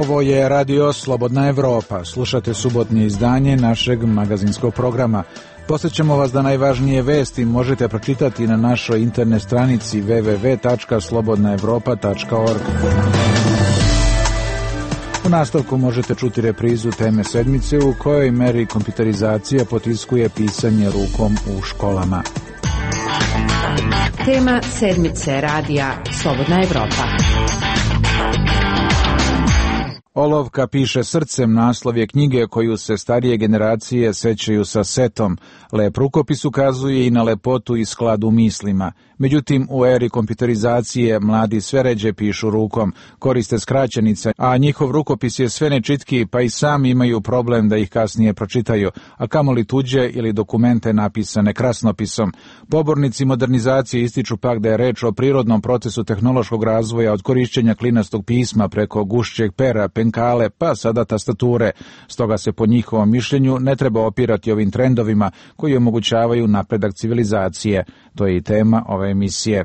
Ovo je Radio Slobodna Evropa. Slušate subotnje izdanje našeg magazinskog programa. Podsjećamo vas da najvažnije vesti možete pročitati na našoj internet stranici www.slobodnaevropa.org. U nastavku možete čuti reprizu teme sedmice u kojoj meri kompjuterizacija potiskuje pisanje rukom u školama. Tema sedmice radija Slobodna Evropa. Olovka piše srcem naslov je knjige koju se starije generacije sećaju sa setom. Lep rukopis ukazuje i na lepotu i sklad u mislima. Međutim, u eri kompjuterizacije mladi sve ređe pišu rukom, koriste skraćenice, a njihov rukopis je sve nečitkiji, pa i sami imaju problem da ih kasnije pročitaju, a kamoli tuđe ili dokumente napisane krasnopisom. Pobornici modernizacije ističu pak da je reč o prirodnom procesu tehnološkog razvoja od korišćenja klinastog pisma preko gušćeg pera, penkale, pa sada tastature. Stoga se po njihovom mišljenju ne treba opirati ovim trendovima koji omogućavaju napredak civilizacije. To je i tema ove emisije.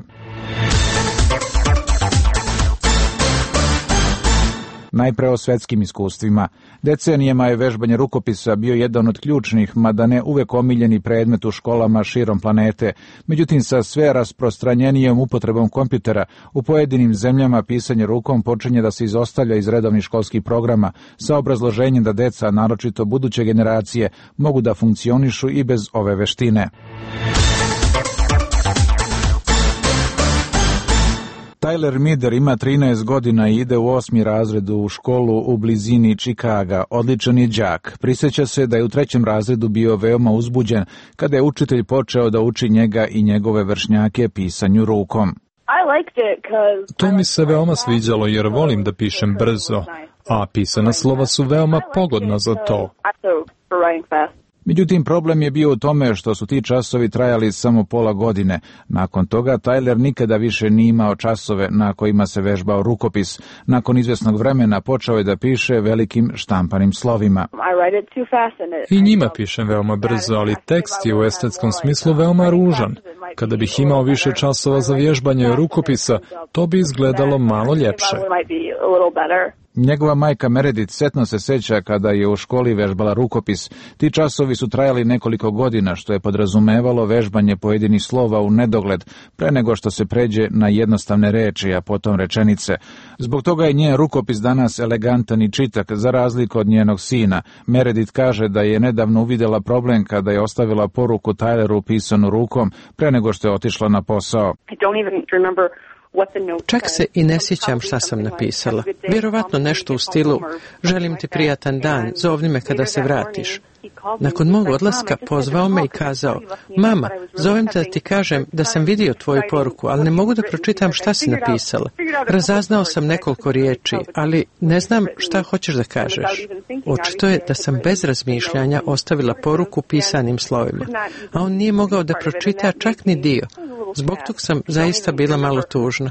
Najpre o svetskim iskustvima. Decenijama je vežbanje rukopisa bio jedan od ključnih, mada ne uvek omiljeni predmet u školama širom planete. Međutim, sa sve rasprostranjenijom upotrebom kompjutera, u pojedinim zemljama pisanje rukom počinje da se izostavlja iz redovnih školskih programa, sa obrazloženjem da deca, naročito buduće generacije, mogu da funkcionišu i bez ove veštine. Tyler Mider ima 13 godina i ide u 8. razred u školu u blizini Čikaga. Odličan je đak. Prisjeća se da je u 3. razredu bio veoma uzbuđen kada je učitelj počeo da uči njega i njegove vršnjake pisanju rukom. To mi se veoma sviđalo jer volim da pišem brzo, a pisana slova su veoma pogodna za to. Međutim, problem je bio u tome što su ti časovi trajali samo pola godine. Nakon toga, Tyler nikada više nije imao časove na kojima se vežbao rukopis. Nakon izvesnog vremena počeo je da piše velikim štampanim slovima. I njima pišem veoma brzo, ali tekst je u estetskom smislu veoma ružan. Kada bih imao više časova za vježbanje rukopisa, to bi izgledalo malo ljepše. Njegova majka Meredith setno se seća kada je u školi vežbala rukopis. Ti časovi su trajali nekoliko godina, što je podrazumevalo vežbanje pojedinih slova u nedogled, pre nego što se pređe na jednostavne reči, a potom rečenice. Zbog toga je njen rukopis danas elegantan i čitak, za razliku od njenog sina. Meredith kaže da je nedavno uvidjela problem kada je ostavila poruku Tyleru pisanu rukom, pre nego što je otišla na posao. Čak se i ne sjećam šta sam napisala. Vjerovatno nešto u stilu: želim ti prijatan dan, zovni me kada se vratiš. Nakon mog odlaska pozvao me i kazao: mama, zovem te da ti kažem da sam vidio tvoju poruku, ali ne mogu da pročitam šta si napisala. Razaznao sam nekoliko riječi, ali ne znam šta hoćeš da kažeš. Očito je da sam bez razmišljanja ostavila poruku pisanim slovima, a on nije mogao da pročita čak ni dio. Zbog tog sam zaista bila malo tužna.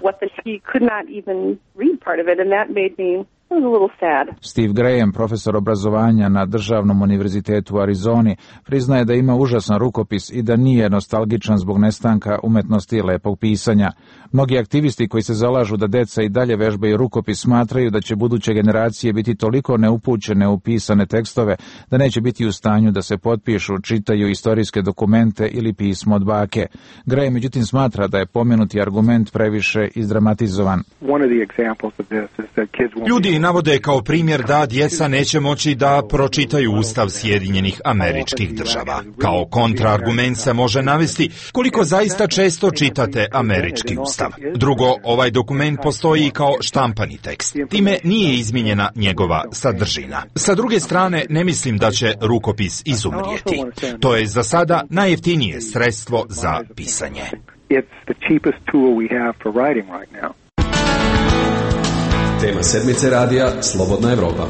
Steve Graham, profesor obrazovanja na Državnom univerzitetu u Arizoni, priznaje da ima užasan rukopis i da nije nostalgičan zbog nestanka umetnosti lepog pisanja. Mnogi aktivisti koji se zalažu da deca i dalje vežbaju rukopis smatraju da će buduće generacije biti toliko neupućene u pisane tekstove da neće biti u stanju da se potpišu, čitaju istorijske dokumente ili pismo od bake. Graham međutim smatra da je pomenuti argument previše izdramatizovan. Ljudi navode kao primjer da djeca neće moći da pročitaju Ustav Sjedinjenih Američkih Država. Kao kontraargument se može navesti koliko zaista često čitate američki Ustav. Drugo, ovaj dokument postoji kao štampani tekst. Time nije izmijenjena njegova sadržina. Sa druge strane, ne mislim da će rukopis izumrijeti. To je za sada najjeftinije sredstvo za pisanje. Tema sedmice radija Slobodna Evropa.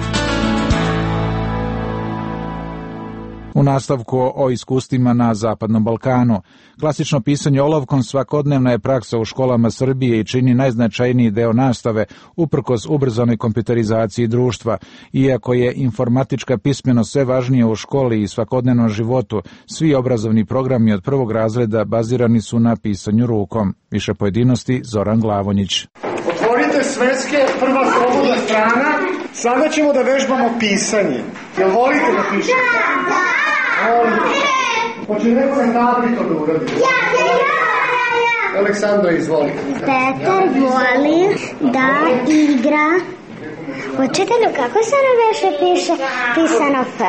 U nastavku o iskustvima na Zapadnom Balkanu. Klasično pisanje olovkom svakodnevna je praksa u školama Srbije i čini najznačajniji deo nastave uprkos ubrzanoj kompjuterizaciji društva. Iako je informatička pismenost sve važnija u školi i svakodnevnom životu, svi obrazovni programi od 1. razreda bazirani su na pisanju rukom. Više pojedinosti Zoran Glavonjić. Otvorite sveske, prva slobodna strana, Sada ćemo da vežbamo pisanje. Jel volite da pišete? Volite. Hoće neko na tabli to da uradi? Aleksandra, izvoli. Petar voli da igra. Učitelju, kako se na veše piše pisano F?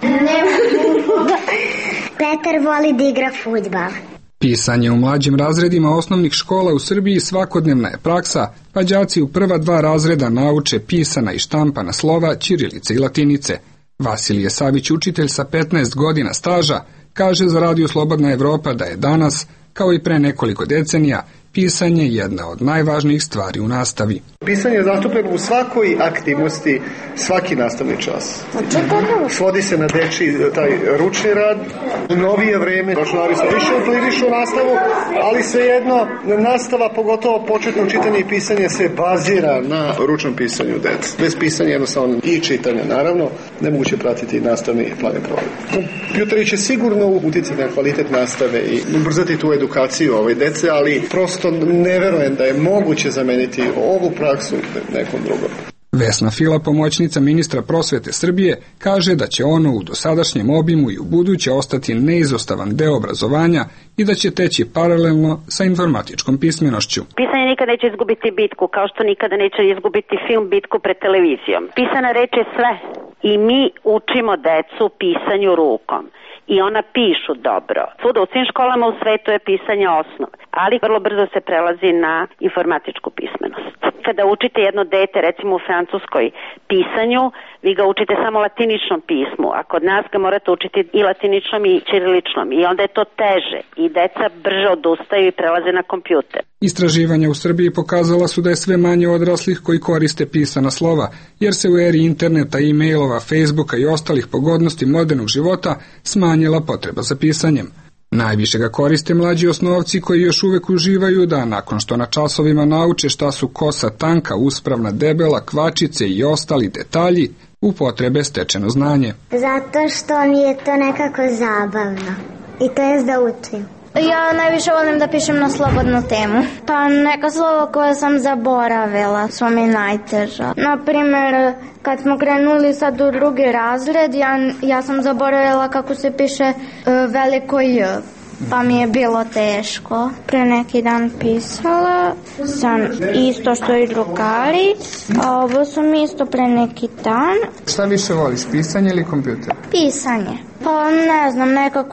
Petar voli da igra fudbal. Pisanje u mlađim razredima osnovnih škola u Srbiji svakodnevna je praksa, pa đaci u prva 2 razreda nauče pisana i štampana slova, ćirilice i latinice. Vasilije Savić, učitelj sa 15 godina staža, kaže za Radio Slobodna Evropa da je danas, kao i pre nekoliko decenija, pisanje jedna od najvažnijih stvari u nastavi. Pisanje je zastupljeno u svakoj aktivnosti, svaki nastavni čas. Svodi se na dečiji taj ručni rad. U novije vreme računari se više uplivišu u nastavu, ali svejedno nastava, pogotovo početno čitanje i pisanje, se bazira na ručnom pisanju dece. Bez pisanja jednostavno i čitanja, naravno, nemoguće pratiti nastavni plan i program. Kompjuteri će sigurno uticati na kvalitet nastave i ubrzati tu edukaciju ove dece, ali prosto ne verujem da je moguće zameniti ovu praksu nekom drugom. Vesna Fila, pomoćnica ministra prosvete Srbije, kaže da će ono u dosadašnjem obimu i u buduće ostati neizostavan deo obrazovanja i da će teći paralelno sa informatičkom pismenošću. Pisanje nikad neće izgubiti bitku, kao što nikada neće izgubiti film bitku pred televizijom. Pisana reč je sve i mi učimo decu pisanju rukom. I ona pišu dobro. Svuda u svim školama u svetu je pisanje osnov, ali vrlo brzo se prelazi na informatičku pismenost. Kada učite jedno dete, recimo u Francuskoj, pisanju, vi ga učite samo latiničnom pismu, a kod nas ga morate učiti i latiničnom i ćiriličnom, i onda je to teže i deca brže odustaju i prelaze na kompjuter. Istraživanja u Srbiji pokazala su da je sve manje odraslih koji koriste pisana slova, jer se u eri interneta, e-mailova, Facebooka i ostalih pogodnosti modernog života smanjila potreba za pisanjem. Najviše ga koriste mlađi osnovci koji još uvek uživaju da, nakon što na časovima nauče šta su kosa tanka, uspravna, debela, kvačice i ostali detalji, upotrebe stečeno znanje. Zato što mi je to nekako zabavno. I to je da učim. Ja najviše volim da pišem na slobodnu temu. Pa neka slova koja sam zaboravila su mi najteža. Naprimer, kad smo krenuli sad u drugi razred, ja sam zaboravila kako se piše veliko J. Pa mi je bilo teško. Pre neki dan pisala sam isto što i drugari, a ovo sam isto pre neki dan. Šta više voliš, pisanje ili kompjuter? Pisanje. Pa ne znam, nekako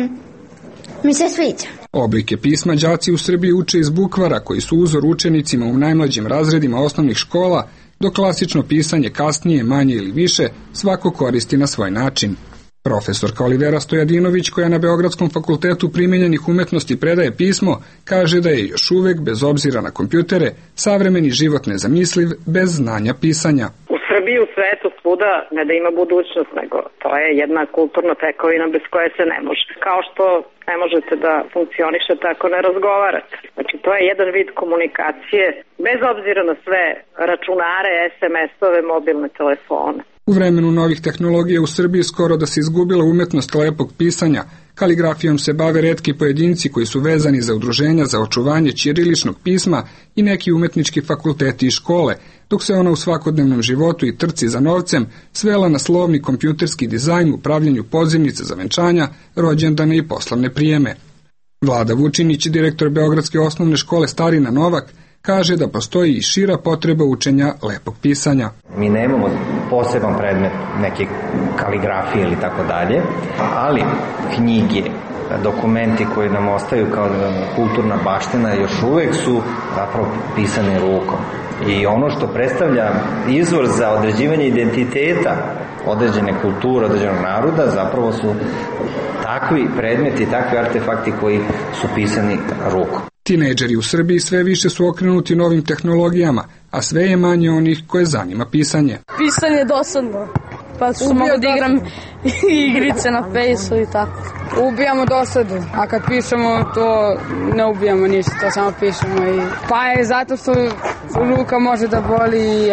mi se sviđa. Oblike pisma đaci u Srbiji uče iz bukvara koji su uzor učenicima u najmlađim razredima osnovnih škola, dok klasično pisanje kasnije, manje ili više, svako koristi na svoj način. Profesorka Olivera Stojadinović, koja na Beogradskom fakultetu primenjenih umetnosti predaje pismo, kaže da je još uvek, bez obzira na kompjutere, savremeni život nezamisliv bez znanja pisanja. U Srbiji, u svetu, svuda ne da ima budućnost, nego to je jedna kulturna tekovina bez koje se ne može. Kao što ne možete da funkcionišete ako ne razgovarate. Znači, to je jedan vid komunikacije, bez obzira na sve računare, SMS-ove, mobilne telefone. U vremenu novih tehnologija u Srbiji skoro da se izgubila umetnost lepog pisanja. Kaligrafijom se bave retki pojedinci koji su vezani za udruženja za očuvanje ćiriličnog pisma i neki umetnički fakulteti i škole, dok se ona u svakodnevnom životu i trci za novcem svela na slovni kompjuterski dizajn u pravljenju pozivnica za venčanja, rođendane i poslovne prijeme. Vlada Vučinić, direktor Beogradske osnovne škole Starina Novak, kaže da postoji i šira potreba učenja lepog pisanja. Mi nemamo poseban predmet neke kaligrafije ili tako dalje, ali knjige, dokumenti koji nam ostaju kao kulturna baština još uvek su zapravo pisane rukom. I ono što predstavlja izvor za određivanje identiteta određene kulture, određenog naroda, zapravo su takvi predmeti, takvi artefakti koji su pisani rukom. Tinejdžeri u Srbiji sve više su okrenuti novim tehnologijama, a sve je manje onih koje zanima pisanje. Pisanje je dosadno, pa što mogu da igram igrice na Fejsu i tako. Ubijamo dosadu, a kad pišemo to ne ubijamo ništa, to samo pišemo. Pa je zato što ruka može da boli i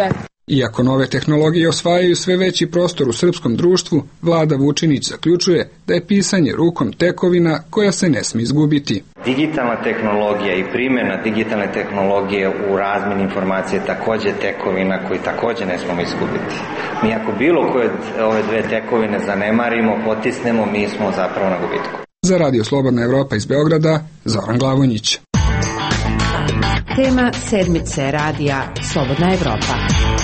Iako nove tehnologije osvajaju sve veći prostor u srpskom društvu, Vlada Vučinić zaključuje da je pisanje rukom tekovina koja se ne smije izgubiti. Digitalna tehnologija i primjena digitalne tehnologije u razmjeni informacije je također tekovina koju također ne smemo izgubiti. Mi ako bilo koje ove dve tekovine zanemarimo, potisnemo, mi smo zapravo na gubitku. Za Radio Slobodna Evropa iz Beograda, Zoran Glavonjić. Tema sedmice radija Slobodna Evropa.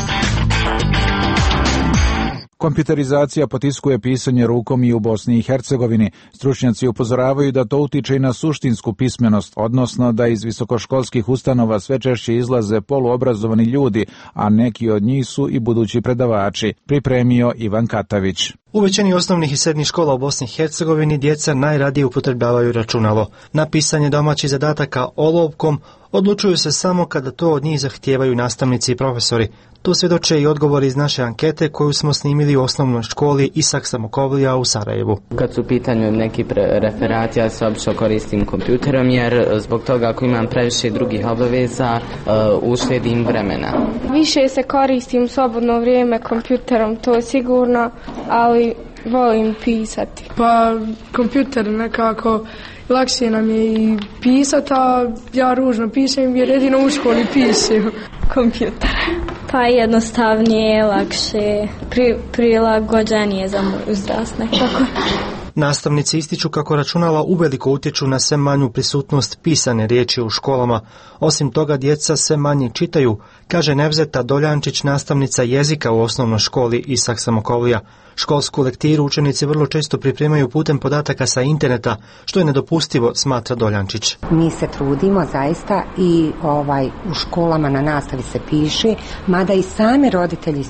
Kompjuterizacija potiskuje pisanje rukom i u Bosni i Hercegovini. Stručnjaci upozoravaju da to utiče i na suštinsku pismenost, odnosno da iz visokoškolskih ustanova sve češće izlaze poluobrazovani ljudi, a neki od njih su i budući predavači. Pripremio Ivan Katavić. U većini osnovnih i srednjih škola u Bosni i Hercegovini djeca najradije upotrebljavaju računalo. Na pisanje domaćih zadataka olovkom odlučuju se samo kada to od njih zahtijevaju nastavnici i profesori. Tu svjedoče i odgovori iz naše ankete koju smo snimili u osnovnoj školi Isak Samokovlija u Sarajevu. Kad su u pitanju neki referati, ja se obično koristim kompjuterom jer zbog toga ako imam previše drugih obaveza uštedim vremena. Više se koristim slobodno vrijeme kompjuterom, to je sigurno, ali volim pisati. Pa kompjuter nekako lakše nam je i pisati, a ja ružno pišem jer jedino u školi pišem. Kompjuter. Pa jednostavnije, lakše, prilagođenije za moj uzrast nekako. Nastavnici ističu kako računala uveliko utječu na sve manju prisutnost pisane riječi u školama. Osim toga, djeca sve manje čitaju, kaže Nevzeta Doljančić, nastavnica jezika u osnovnoj školi Isak Samokovlija. Školsku lektiru učenici vrlo često pripremaju putem podataka sa interneta, što je nedopustivo, smatra Doljančić. Mi se trudimo zaista i u školama na nastavi se piše, mada i sami roditelji,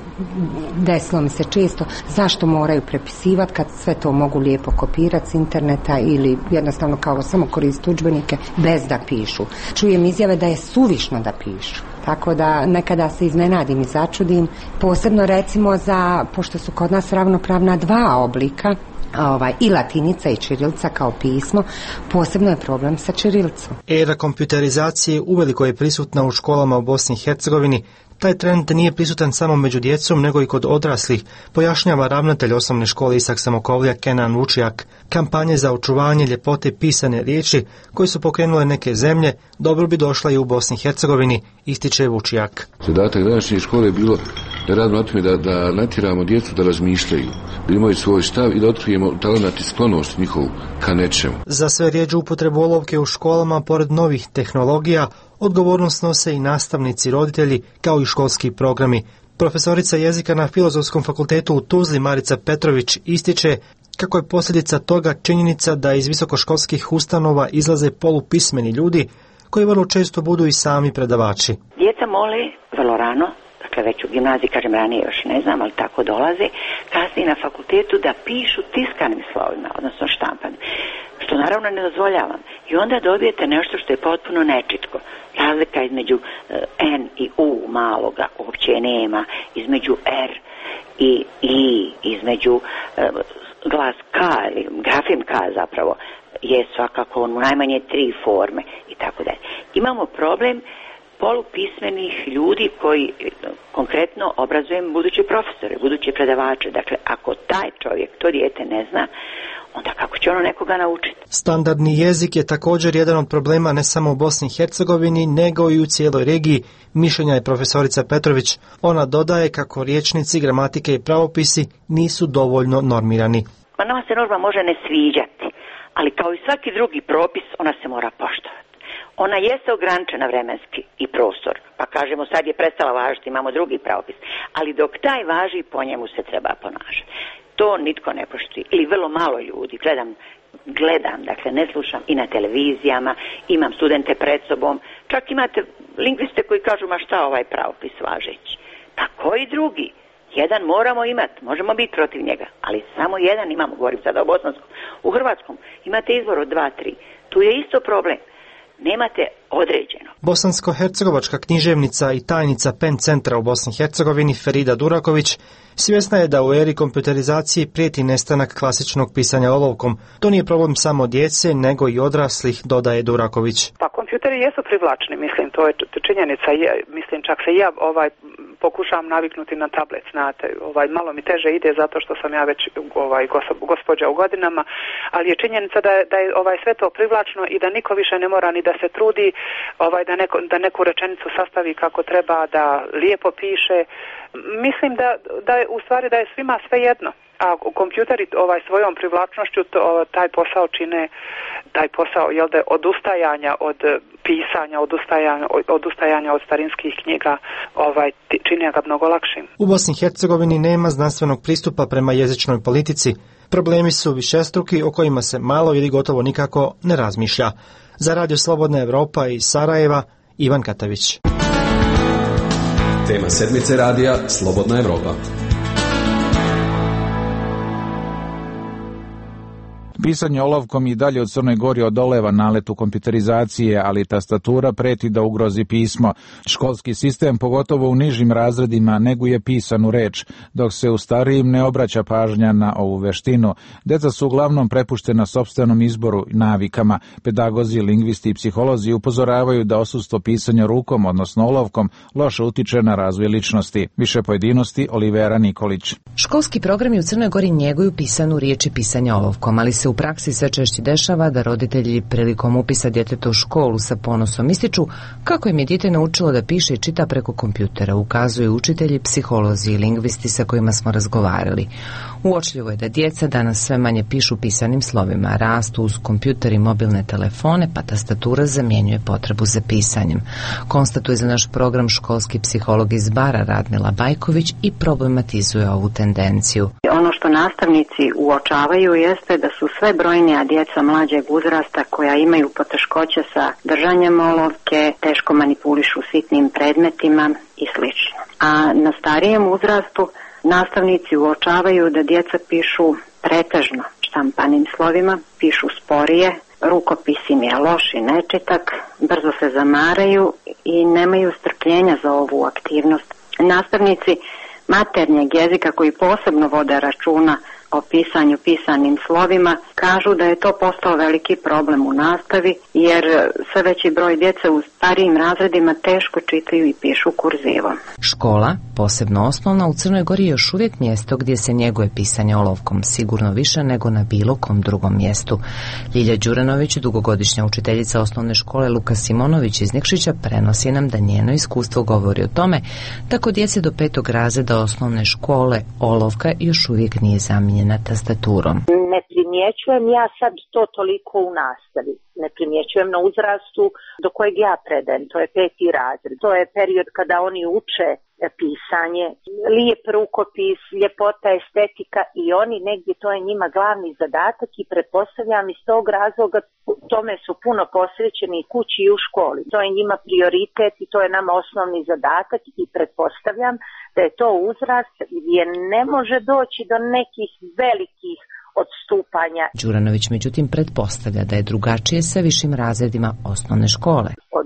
desilo mi se često, zašto moraju prepisivati kad sve to mogu lijepo kopirati s interneta ili jednostavno kao samo koristiti udžbenike bez da pišu. Čujem izjave da je suvišno da pišu. Tako da nekada se iznenadim i začudim, posebno recimo pošto su kod nas ravnopravna dva oblika, i latinica i ćirilica kao pismo, posebno je problem sa ćirilicom. Era kompjuterizacije uveliko je prisutna u školama u Bosni i Hercegovini. Taj trend nije prisutan samo među djecom, nego i kod odraslih, pojašnjava ravnatelj osnovne škole Isak Samokovlija Kenan Vučijak. Kampanje za očuvanje ljepote pisane riječi, koje su pokrenule neke zemlje, dobro bi došla i u Bosni i Hercegovini, ističe Vučijak. Zadatak današnje škole je bilo da radimo na tome da natjeramo djecu da razmišljaju, da imaju svoj stav i da otkrijemo talenat i sklonost njihovu ka nečemu. Za sve rijeđu upotrebu olovke u školama, pored novih tehnologija, odgovornost nose i nastavnici, roditelji, kao i školski programi. Profesorica jezika na Filozofskom fakultetu u Tuzli Marica Petrović ističe kako je posljedica toga činjenica da iz visokoškolskih ustanova izlaze polupismeni ljudi koji vrlo često budu i sami predavači. Djeca mole vrlo rano, dakle već u gimnaziji, kažem ranije još ne znam, ali tako dolaze, kasnije na fakultetu da pišu tiskanim slovima, odnosno štampanim, što naravno ne dozvoljavam. I onda dobijete nešto što je potpuno nečitko. Razlika između N i U maloga uopće nema, između R i I, između glas K ili grafem K zapravo je svakako u najmanje 3 forme i tako dalje. Imamo problem polupismenih ljudi koji konkretno obrazujem buduće profesore, buduće predavače. Dakle, ako taj čovjek to dijete ne zna, onda kako će ono nekoga naučiti? Standardni jezik je također jedan od problema ne samo u Bosni i Hercegovini, nego i u cijeloj regiji, mišljenja je profesorica Petrović. Ona dodaje kako rječnici, gramatike i pravopisi nisu dovoljno normirani. Pa nama se norma može ne sviđati, ali kao i svaki drugi propis, ona se mora poštovati. Ona jeste ograničena vremenski i prostor, pa kažemo sad je prestala važiti, imamo drugi pravopis, ali dok taj važi, po njemu se treba ponašati. To nitko ne poštuje, ili vrlo malo ljudi. Gledam, dakle ne slušam i na televizijama, imam studente pred sobom, čak imate lingviste koji kažu ma šta ovaj pravopis važeći. Pa koji drugi? Jedan moramo imati, možemo biti protiv njega, ali samo jedan imamo, govorim sada o bosanskom. U hrvatskom imate izbor od 2-3, tu je isto problem. Nemate određeno. Bosansko-hercegovačka književnica i tajnica PEN centra u Bosni i Hercegovini Ferida Duraković svjesna je da u eri kompjuterizacije prijeti nestanak klasičnog pisanja olovkom. To nije problem samo djece, nego i odraslih, dodaje Duraković. Pa kompjuteri jesu privlačni, mislim, to je činjenica. Mislim, čak se ja pokušavam naviknuti na tablet, znate, malo mi teže ide zato što sam ja već gospođa u godinama, ali je činjenica da je sve to privlačno i da niko više ne mora ni da se trudi da neku rečenicu sastavi kako treba, da lijepo piše. Mislim da je u stvari da je svima sve jedno. A kompjuteri svojom privlačnošću taj posao čine, taj posao odustajanja od pisanja, odustajanja od starinskih knjiga, čini ga mnogo lakšim. U Bosni i Hercegovini nema znanstvenog pristupa prema jezičnoj politici. Problemi su višestruki o kojima se malo ili gotovo nikako ne razmišlja. Za Radio Slobodna Evropa iz Sarajeva, Ivan Katavić. Tema sedmice radija Slobodna Evropa. Pisanje olovkom i dalje od Crnoj Gori odoleva naletu kompjuterizacije, ali tastatura preti da ugrozi pismo. Školski sistem, pogotovo u nižim razredima, neguje pisanu reč, dok se u starijim ne obraća pažnja na ovu veštinu. Deca su uglavnom prepuštena sopstvenom izboru i navikama. Pedagozi, lingvisti i psiholozi upozoravaju da odsustvo pisanja rukom, odnosno olovkom, loše utiče na razvoj ličnosti. Više pojedinosti Olivera Nikolić. Školski programi u Crnoj Gori njeguju pisanu riječ i pisanje olovkom, ali se u praksi sve češće dešava da roditelji prilikom upisa djeteta u školu sa ponosom ističu kako im je dijete naučilo da piše i čita preko kompjutera, ukazuju učitelji, psiholozi i lingvisti sa kojima smo razgovarali. Uočljivo je da djeca danas sve manje pišu pisanim slovima, rastu uz kompjuter i mobilne telefone, pa tastatura zamjenjuje potrebu za pisanjem. Konstatuje za naš program školski psiholog iz Bara Radmila Bajković i problematizuje ovu tendenciju. Ono što nastavnici uočavaju jeste da su sve brojnija djeca mlađeg uzrasta koja imaju poteškoće sa držanjem olovke, teško manipulišu sitnim predmetima i sl. A na starijem uzrastu nastavnici uočavaju da djeca pišu pretežno štampanim slovima, pišu sporije, rukopis im je loš i nečitak, brzo se zamaraju i nemaju strpljenja za ovu aktivnost. Nastavnici maternjeg jezika koji posebno vode računa o pisanju pisanim slovima kažu da je to postao veliki problem u nastavi jer sve veći broj djece u starijim razredima teško čitaju i pišu kurzivom. Škola, posebno osnovna, u Crnoj Gori je još uvijek mjesto gdje se njeguje pisanje olovkom, sigurno više nego na bilo kom drugom mjestu. Ljilja Đuranović, dugogodišnja učiteljica osnovne škole Luka Simonović iz Nikšića, prenosi nam da njeno iskustvo govori o tome da kod djece do 5. razreda osnovne škole olovka još uvijek nije zamijenjena tastaturom. Ne primjećujem ja sad to toliko u nastavi. Ne primjećujem na uzrastu do kojeg ja predajem, to je 5. razred. To je period kada oni uče pisanje, lijep rukopis, ljepota, estetika i oni negdje, to je njima glavni zadatak i pretpostavljam iz tog razloga tome su puno posvećeni i kući i u školi. To je njima prioritet i to je nama osnovni zadatak i pretpostavljam da je to uzrast gdje ne može doći do nekih velikih odstupanja. Đuranović međutim pretpostavlja da je drugačije sa višim razredima osnovne škole. Od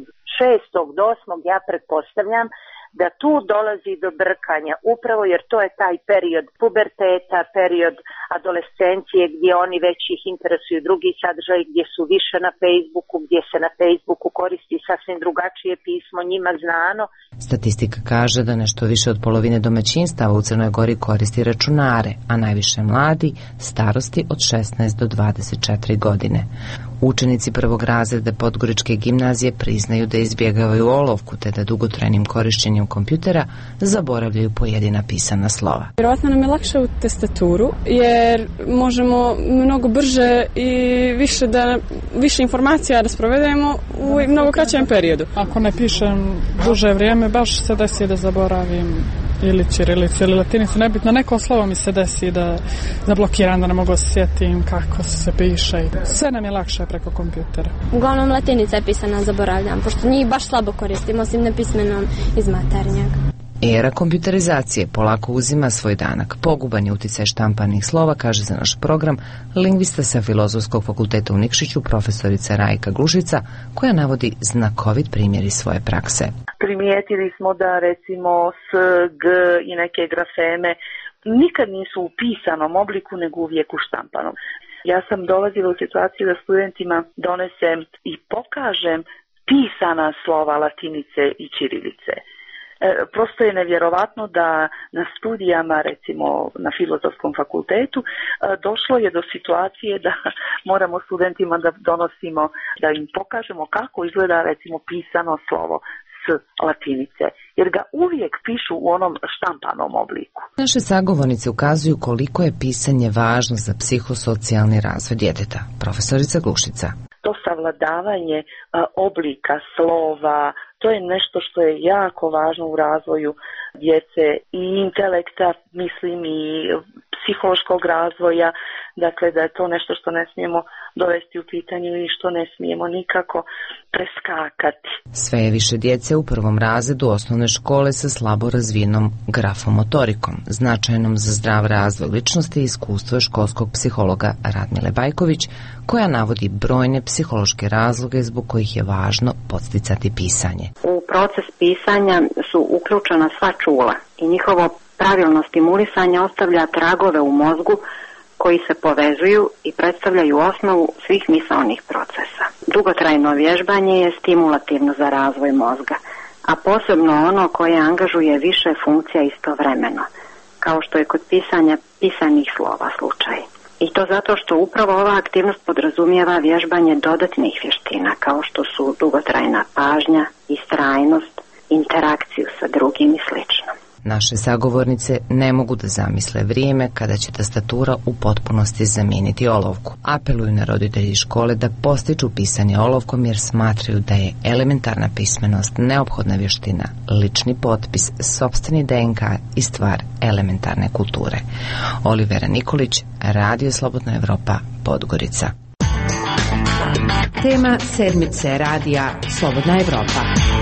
6. do 8. ja pretpostavljam da tu dolazi do brkanja, upravo jer to je taj period puberteta, period adolescencije gdje oni već ih interesuju drugi sadržaj, gdje su više na Facebooku, gdje se na Facebooku koristi sasvim drugačije pismo, njima znano. Statistika kaže da nešto više od polovine domaćinstava u Crnoj Gori koristi računare, a najviše mladi, starosti od 16 do 24 godine. Učenici 1. razreda Podgoričke gimnazije priznaju da izbjegavaju olovku te da dugotrajnim korišćenjem kompjutera zaboravljaju pojedina pisana slova. Vjerovatno nam je lakše u tastaturu jer možemo mnogo brže i više informacija rasprovedemo u mnogo kraćem periodu. Ako ne pišem duže vrijeme, baš se desi da zaboravim ili ćirilicu ili latinicu, nebitno, neko slovo mi se desi da zablokiram, da ne mogu sjetim kako se piše. Sve nam je lakše preko kompjutera. Uglavnom latinica je pisana, zaboravljam, pošto njih baš slabo koristim, osim nepismenom iz maternjeg. Era kompjuterizacije polako uzima svoj danak. Poguban je uticaj štampanih slova, kaže za naš program lingvista sa Filozofskog fakulteta u Nikšiću, profesorica Rajka Glušica, koja navodi znakovit primjer iz svoje prakse. Primijetili smo da recimo S, G i neke grafeme nikad nisu u pisanom obliku, nego uvijek u štampanom. Ja sam dolazila u situaciju da studentima donesem i pokažem pisana slova latinice i ćirilice. Prosto je nevjerovatno da na studijama, recimo na Filozofskom fakultetu, došlo je do situacije da moramo studentima da donosimo, da im pokažemo kako izgleda recimo pisano slovo s latinice, jer ga uvijek pišu u onom štampanom obliku. Naše sagovornice ukazuju koliko je pisanje važno za psihosocijalni razvoj djeteta. Profesorica Glušica. To savladavanje oblika slova, to je nešto što je jako važno u razvoju djece i intelekta, mislim i psihološkog razvoja, dakle da je to nešto što ne smijemo dovesti u pitanju i što ne smijemo nikako preskakati. Sve je više djece u prvom razredu osnovne škole sa slabo razvijenom grafomotorikom, značajnom za zdrav razvoj ličnosti i iskustvo školskog psihologa Radmile Bajković, koja navodi brojne psihološke razloge zbog kojih je važno podsticati pisanje. U proces pisanja su uključena sva čula i njihovo pravilno stimulisanje ostavlja tragove u mozgu koji se povezuju i predstavljaju osnovu svih misaonih procesa. Dugotrajno vježbanje je stimulativno za razvoj mozga, a posebno ono koje angažuje više funkcija istovremeno, kao što je kod pisanja pisanih slova slučaj. I to zato što upravo ova aktivnost podrazumijeva vježbanje dodatnih vještina, kao što su dugotrajna pažnja, istrajnost, interakciju sa drugim i slično. Naše sagovornice ne mogu da zamisle vrijeme kada će tastatura u potpunosti zamijeniti olovku. Apeluju na roditelji škole da postiču pisanje olovkom jer smatraju da je elementarna pismenost neophodna vještina, lični potpis, sopstveni DNK i stvar elementarne kulture. Olivera Nikolić, Radio Slobodna Evropa, Podgorica. Tema sedmice Radija Slobodna Evropa.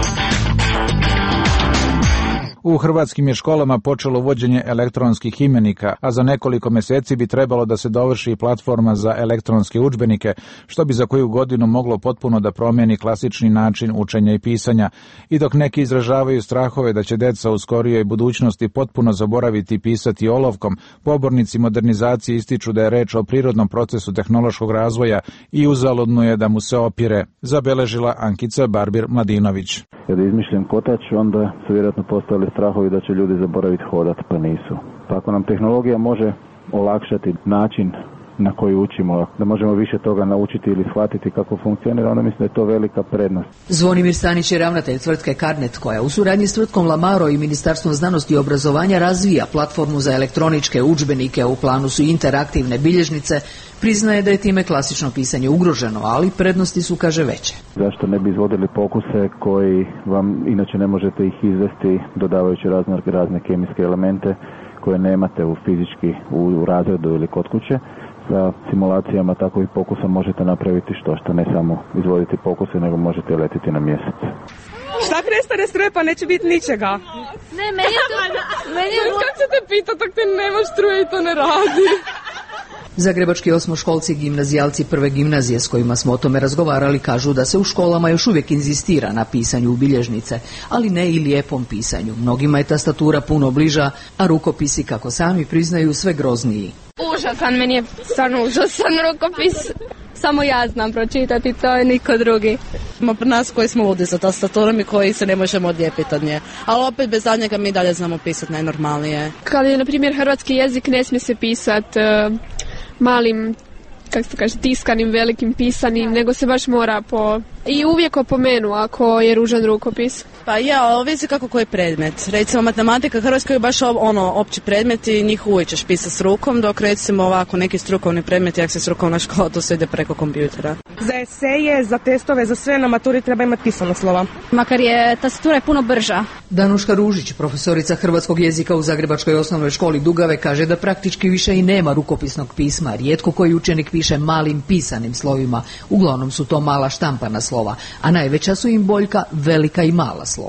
U hrvatskim je školama počelo uvođenje elektronskih imenika, a za nekoliko mjeseci bi trebalo da se dovrši platforma za elektronske udžbenike, što bi za koju godinu moglo potpuno da promijeni klasični način učenja i pisanja. I dok neki izražavaju strahove da će deca u skorijoj budućnosti potpuno zaboraviti pisati olovkom, pobornici modernizacije ističu da je reč o prirodnom procesu tehnološkog razvoja i uzaludno je da mu se opire, zabeležila Ankica Barbir-Mladinović. Kada izmišljam kotač, onda su vjerojatno postojali strahovi da će ljudi zaboraviti hodati, pa nisu. Pa ako nam tehnologija može olakšati način na koji učimo, da možemo više toga naučiti ili shvatiti kako funkcionira, onda mislim da je to velika prednost. Zvonimir Stanić je ravnatelj tvrtke Carnet, koja u suradnji s tvrtkom Lamaro i Ministarstvom znanosti i obrazovanja razvija platformu za elektroničke udžbenike, u planu su interaktivne bilježnice. Priznaje da je time klasično pisanje ugroženo, ali prednosti su, kaže, veće. Zašto ne bi izvodili pokuse koji vam inače ne možete ih izvesti dodavajući razne kemijske elemente koje nemate fizički u razredu ili kod kuće. Sa simulacijama takovih pokusa možete napraviti što ne samo izvoditi pokuse, nego možete letiti na mjesec. Šta prestane strepa, neće biti ničega. Ne, meni je to... Kad se te pita, tak te nema struje i to ne radi. Zagrebački osmoškolci i gimnazijalci prve gimnazije s kojima smo o tome razgovarali kažu da se u školama još uvijek inzistira na pisanju u bilježnice, ali ne i lijepom pisanju. Mnogima je tastatura puno bliža, a rukopisi, kako sami priznaju, sve grozniji. Užasan, meni je stvarno užasan rukopis. Samo ja znam pročitati, to je niko drugi. Ima nas koji smo ludi za tastaturom i koji se ne možemo odlijepiti od nje. Ali opet bez zadnjega mi dalje znamo pisati najnormalnije. Kad je, na primjer, hrvatski jezik, ne smije se pisati malim, kako se kaže, tiskanim, velikim pisanim, nego se baš mora i uvijek opomenu ako je ružan rukopis. Pa ja, ovisi kako koji predmet. Recimo matematika, Hrvatska je baš opći predmet i njih uvijek ćeš pisati s rukom, dok recimo ovako neki strukovni predmeti, ako se strukovna škola, to se ide preko kompjutera. Za eseje, za testove, za sve na maturi treba imati pisano slova. Makar je tastatura puno brža. Danuška Ružić, profesorica hrvatskog jezika u Zagrebačkoj osnovnoj školi Dugave, kaže da praktički više i nema rukopisnog pisma. Rijetko koji učenik piše malim pisanim slovima, uglavnom su to mala štampana slova, a najveća su im boljka velika i mala slova.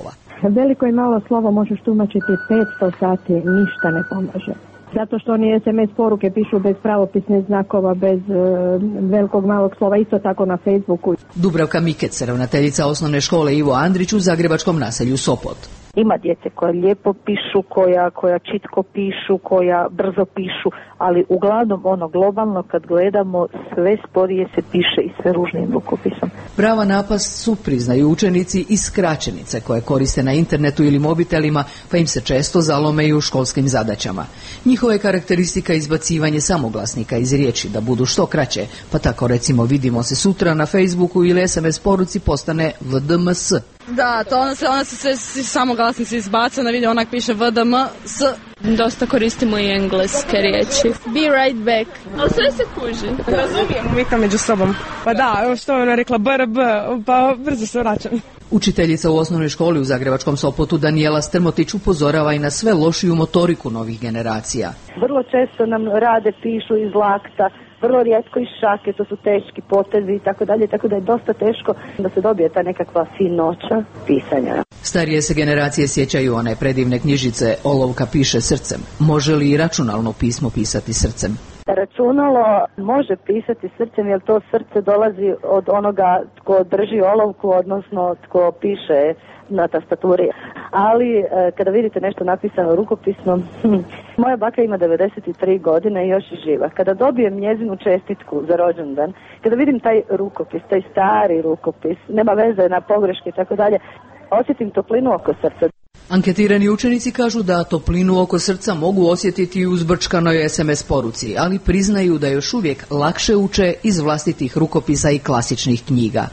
Veliko i malo slovo možeš tumačiti 500 sati, ništa ne pomaže. Zato što oni SMS poruke pišu bez pravopisnih znakova, bez velikog malog slova, isto tako na Facebooku. Dubravka Mikec, ravnateljica osnovne škole Ivo Andrić u zagrebačkom naselju Sopot. Ima djece koja lijepo pišu, koja čitko pišu, koja brzo pišu, ali uglavnom ono globalno kad gledamo sve sporije se piše i sve ružnim rukopisom. Prava napast su, priznaju učenici, i skraćenice koje koriste na internetu ili mobitelima, pa im se često zalome i u školskim zadaćama. Njihova je karakteristika izbacivanje samoglasnika iz riječi da budu što kraće, pa tako recimo vidimo se sutra na Facebooku ili SMS poruci postane VDMS. Da, to ona se sve samoglasnici izbaca, na video onak piše VDMS. Dosta koristimo i engleske riječi. Be right back. Ali sve se kuži. Razumijemo mi to među sobom. Pa da, evo što je ona rekla BRB, pa brzo se vraćam. Učiteljica u osnovnoj školi u zagrebačkom Sopotu Danijela Strmotić upozorava i na sve lošiju motoriku novih generacija. Vrlo često nam rade, pišu iz lakta, vrlo rijetko iz šake, to su teški potezi i tako dalje, tako da je dosta teško da se dobije ta nekakva finoća pisanja. Starije se generacije sjećaju one predivne knjižice Olovka piše srcem. Može li i računalno pismo pisati srcem? Računalo može pisati srcem jer to srce dolazi od onoga tko drži olovku, odnosno tko piše na tastaturi. Ali kada vidite nešto napisano rukopisno, moja baka ima 93 godine i još je živa. Kada dobijem njezinu čestitku za rođendan, kada vidim taj rukopis, taj stari rukopis, nema veze na pogreške i tako dalje, osjetim toplinu oko srca. Anketirani učenici kažu da toplinu oko srca mogu osjetiti u zbrčkanoj SMS poruci, ali priznaju da još uvijek lakše uče iz vlastitih rukopisa i klasičnih knjiga.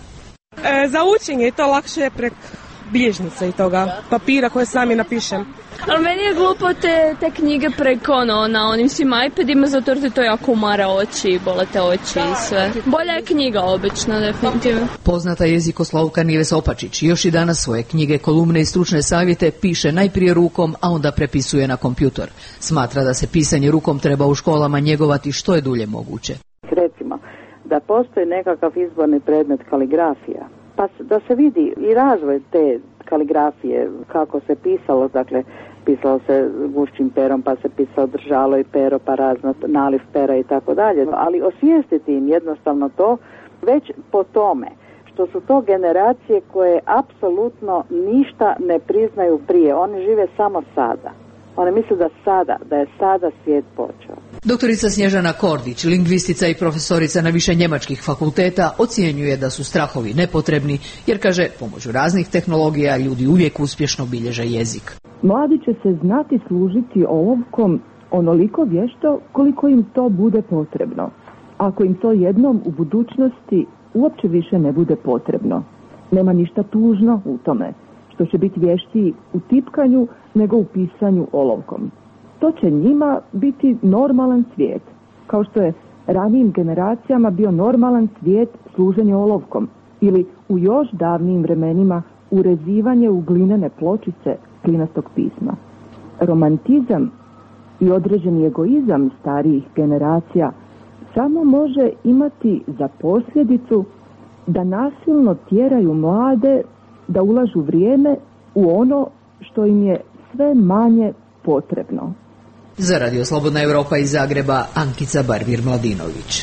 Za učenje je to lakše prek bilježnica i toga papira koje sami napišem. Ali meni je glupo te knjige preko na onim svim iPadima, zato jer to jako umara oči, bole te oči i sve. Bolja je knjiga obično, definitivno. Poznata jezikoslovka Nives Opačić još i danas svoje knjige, kolumne i stručne savjete piše najprije rukom, a onda prepisuje na kompjutor. Smatra da se pisanje rukom treba u školama njegovati što je dulje moguće. Recimo, da postoji nekakav izborni predmet kaligrafija, pa da se vidi i razvoj te kaligrafije, kako se pisalo, dakle, pisalo se gušćim perom, pa se pisalo držalo i pero, pa razno naliv pera i tako dalje. Ali osvijestiti im jednostavno to, već po tome što su to generacije koje apsolutno ništa ne priznaju prije. Oni žive samo sada. Oni misle da je sada svijet počeo. Doktorica Snježana Kordić, lingvistica i profesorica na više njemačkih fakulteta, ocjenjuje da su strahovi nepotrebni, jer kaže, pomoću raznih tehnologija ljudi uvijek uspješno bilježe jezik. Mladi će se znati služiti olovkom onoliko vješto koliko im to bude potrebno. Ako im to jednom u budućnosti uopće više ne bude potrebno, nema ništa tužno u tome što će biti vještiji u tipkanju nego u pisanju olovkom. To će njima biti normalan svijet, kao što je ranijim generacijama bio normalan svijet služenje olovkom ili u još davnijim vremenima urezivanje u glinene pločice klinastog pisma. Romantizam i određeni egoizam starijih generacija samo može imati za posljedicu da nasilno tjeraju mlade da ulažu vrijeme u ono što im je sve manje potrebno. Za Radio Slobodna Europa iz Zagreba, Ankica Barvir-Mladinović.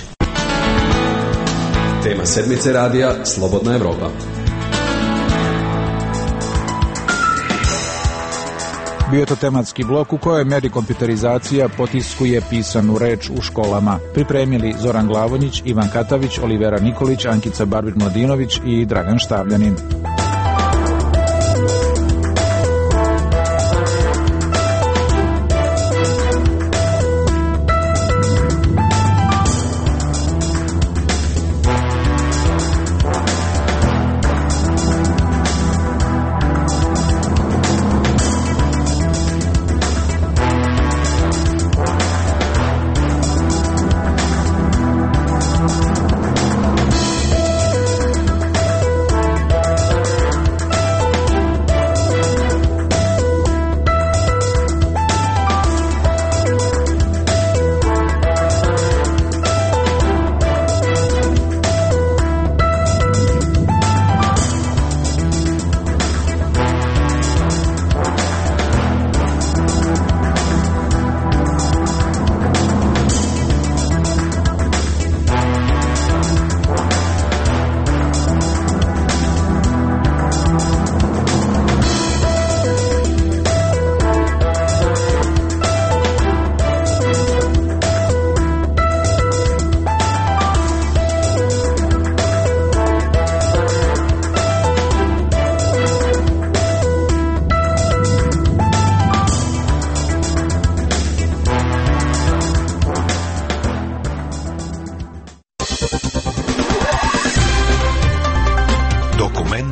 Tema sedmice radija Slobodna Europa. Bio je to tematski blok u kojoj mjeri kompjuterizacija potiskuje pisanu reč u školama. Pripremili Zoran Glavonjić, Ivan Katavić, Olivera Nikolić, Ankica Barvir-Mladinović i Dragan Štavljanin.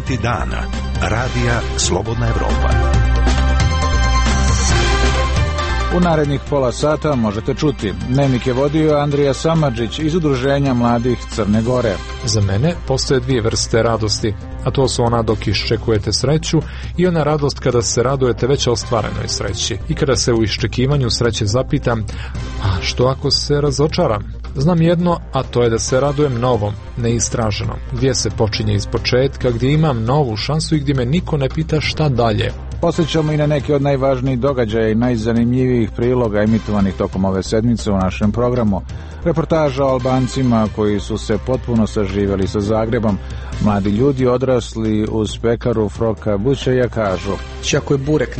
Momenti dana. Radija Slobodna Evropa. U narednih pola sata možete čuti. Dnevnik je vodio Andrija Samardžić iz Udruženja mladih Crne Gore. Za mene postoje dvije vrste radosti, a to su ona dok iščekujete sreću i ona radost kada se radujete već ostvarenoj sreći i kada se u iščekivanju sreće zapitam, a što ako se razočaram? Znam jedno, a to je da se radujem novom, neistraženom, gdje se počinje iz početka, gdje imam novu šansu i gdje me niko ne pita šta dalje. Posjećamo i na neke od najvažnijih događaja i najzanimljivijih priloga emitovanih tokom ove sedmice u našem programu. Reportaža o Albancima koji su se potpuno saživjeli sa Zagrebom. Mladi ljudi odrasli uz pekaru Froka Bućeja kažu: ako je burek,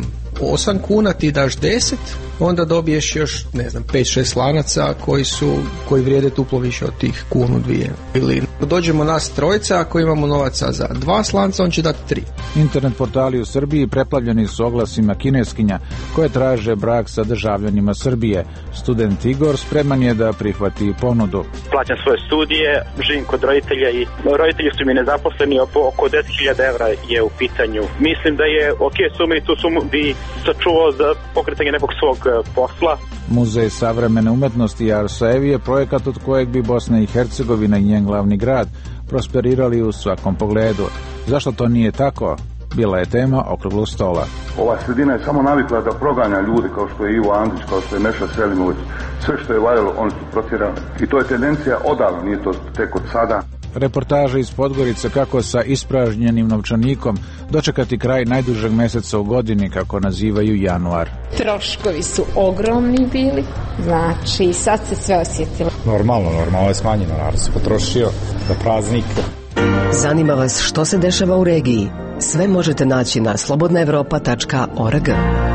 8 kuna, ti daš 10, onda dobiješ još 5-6 lanaca koji vrijede duplo više od tih kunu, 2. Ili dođemo nas trojica, ako imamo novaca za 2 slanca, on će dati 3. Internet portali u Srbiji preplavljeni su oglasima kineskinja koje traže brak sa državljanima Srbije. Student Igor spreman je da prihvati ponudu. Plaćam svoje studije, živim kod roditelja i roditelji su mi nezaposleni, oko 10.000 evra je u pitanju. Mislim da je ok suma i tu sumu bi sačuvao za pokretanje nekog svog posla. Muzej savremene umetnosti Arsaevi je projekat od kojeg bi Bosna i Hercegovina i njen glavni grad prosperirali u svakom pogledu. Zašto to nije tako? Bila je tema okruglog stola. Ova sredina je samo navikla da proganja ljudi kao što je Ivo Andrić, kao što je Meša Selimović. Sve što je valjalo, oni su protjerali. I to je tendencija odavno, nije to tek od sada. Reportaža iz Podgorice kako sa ispražnjenim novčanikom dočekati kraj najdužeg meseca u godini, kako nazivaju januar. Troškovi su ogromni bili, znači sad se sve osjetilo. Normalno je smanjeno, naravno se potrošio za praznik. Zanima vas što se dešava u regiji? Sve možete naći na slobodnaevropa.org.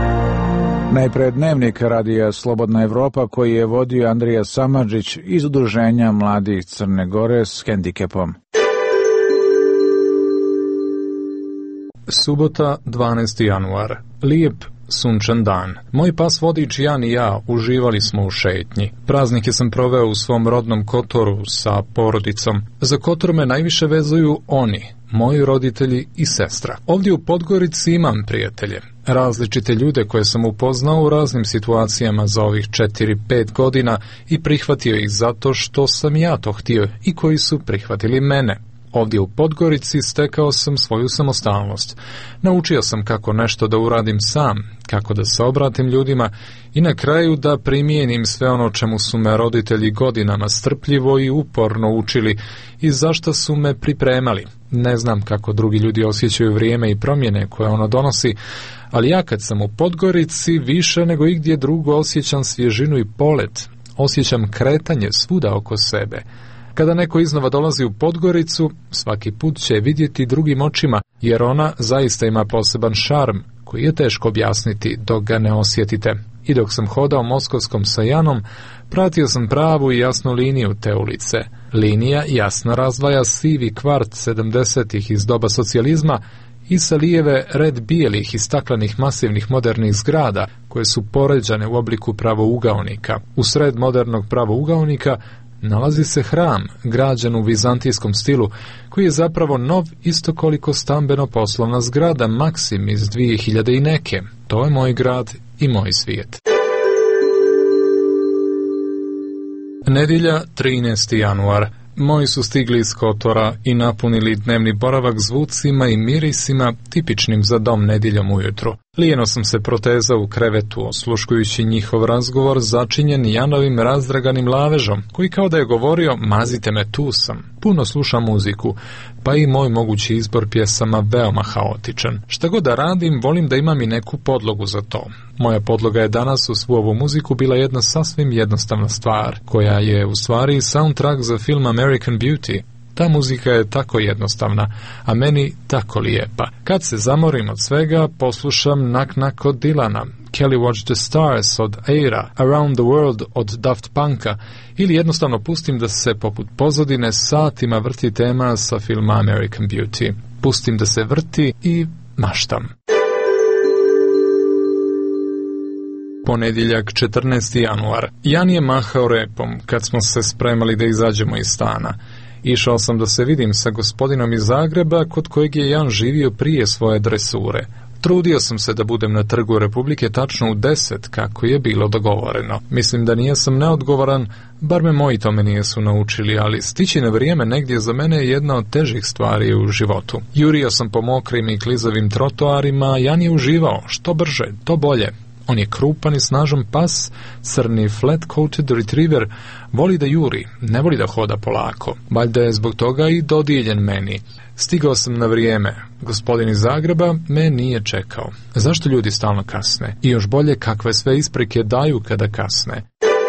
Najpred dnevnik radija Slobodna Evropa koji je vodio Andrija Samardžić iz Udruženja mladih Crne Gore s hendikepom. Subota, 12. januar. Lijep sunčan dan. Moj pas vodič Jan i ja uživali smo u šetnji. Praznike sam proveo u svom rodnom Kotoru sa porodicom. Za Kotor me najviše vezuju oni, moji roditelji i sestra. Ovdje u Podgorici imam prijatelje. Različite ljude koje sam upoznao u raznim situacijama za ovih 4-5 godina i prihvatio ih zato što sam ja to htio i koji su prihvatili mene. Ovdje u Podgorici stekao sam svoju samostalnost. Naučio sam kako nešto da uradim sam, kako da se obratim ljudima i na kraju da primijenim sve ono čemu su me roditelji godinama strpljivo i uporno učili i zašto su me pripremali. Ne znam kako drugi ljudi osjećaju vrijeme i promjene koje ono donosi, ali ja kad sam u Podgorici više nego igdje drugo osjećam svježinu i polet, osjećam kretanje svuda oko sebe. Kada neko iznova dolazi u Podgoricu, svaki put će vidjeti drugim očima, jer ona zaista ima poseban šarm, koji je teško objasniti dok ga ne osjetite. I dok sam hodao Moskovskom sa Janom, pratio sam pravu i jasnu liniju te ulice. Linija jasno razdvaja sivi kvart 70-ih iz doba socijalizma i sa lijeve red bijelih i staklenih masivnih modernih zgrada koje su poređane u obliku pravougaonika. U sred modernog pravougaonika nalazi se hram, građen u vizantijskom stilu, koji je zapravo nov isto koliko stambeno-poslovna zgrada Maksim iz 2000 i neke. To je moj grad i moj svijet. Nedjelja, 13. januar. Moji su stigli iz Kotora i napunili dnevni boravak zvucima i mirisima tipičnim za dom nedjeljom ujutru. Lijeno sam se protezao u krevetu, osluškujući njihov razgovor začinjen Janovim razdraganim lavežom, koji kao da je govorio: mazite me, tu sam. Puno slušam muziku, pa i moj mogući izbor pjesama veoma haotičan. Šta god da radim, volim da imam i neku podlogu za to. Moja podloga je danas u svu ovu muziku bila jedna sasvim jednostavna stvar, koja je u stvari soundtrack za film American Beauty. Ta muzika je tako jednostavna, a meni tako lijepa. Kad se zamorim od svega, poslušam Knock Knock od Dylana, Kelly Watch the Stars od Aira, Around the World od Daft Punka ili jednostavno pustim da se poput pozadine satima vrti tema sa filma American Beauty. Pustim da se vrti i maštam. Ponedjeljak, 14. januar. Jan je mahao repom kad smo se spremali da izađemo iz stana. Išao sam da se vidim sa gospodinom iz Zagreba, kod kojeg je Jan živio prije svoje dresure. Trudio sam se da budem na Trgu Republike tačno u 10, kako je bilo dogovoreno. Mislim da nijesam neodgovoran, bar me moji tome nijesu naučili, ali stići na vrijeme negdje za mene je jedna od težih stvari u životu. Jurio sam po mokrim i klizavim trotoarima, Jan je uživao, što brže, to bolje. On je krupan i snažan pas, crni flat-coated retriever, voli da juri, ne voli da hoda polako. Valjda je zbog toga i dodijeljen meni. Stigao sam na vrijeme. Gospodin iz Zagreba me nije čekao. Zašto ljudi stalno kasne? I još bolje, kakve sve isprike daju kada kasne.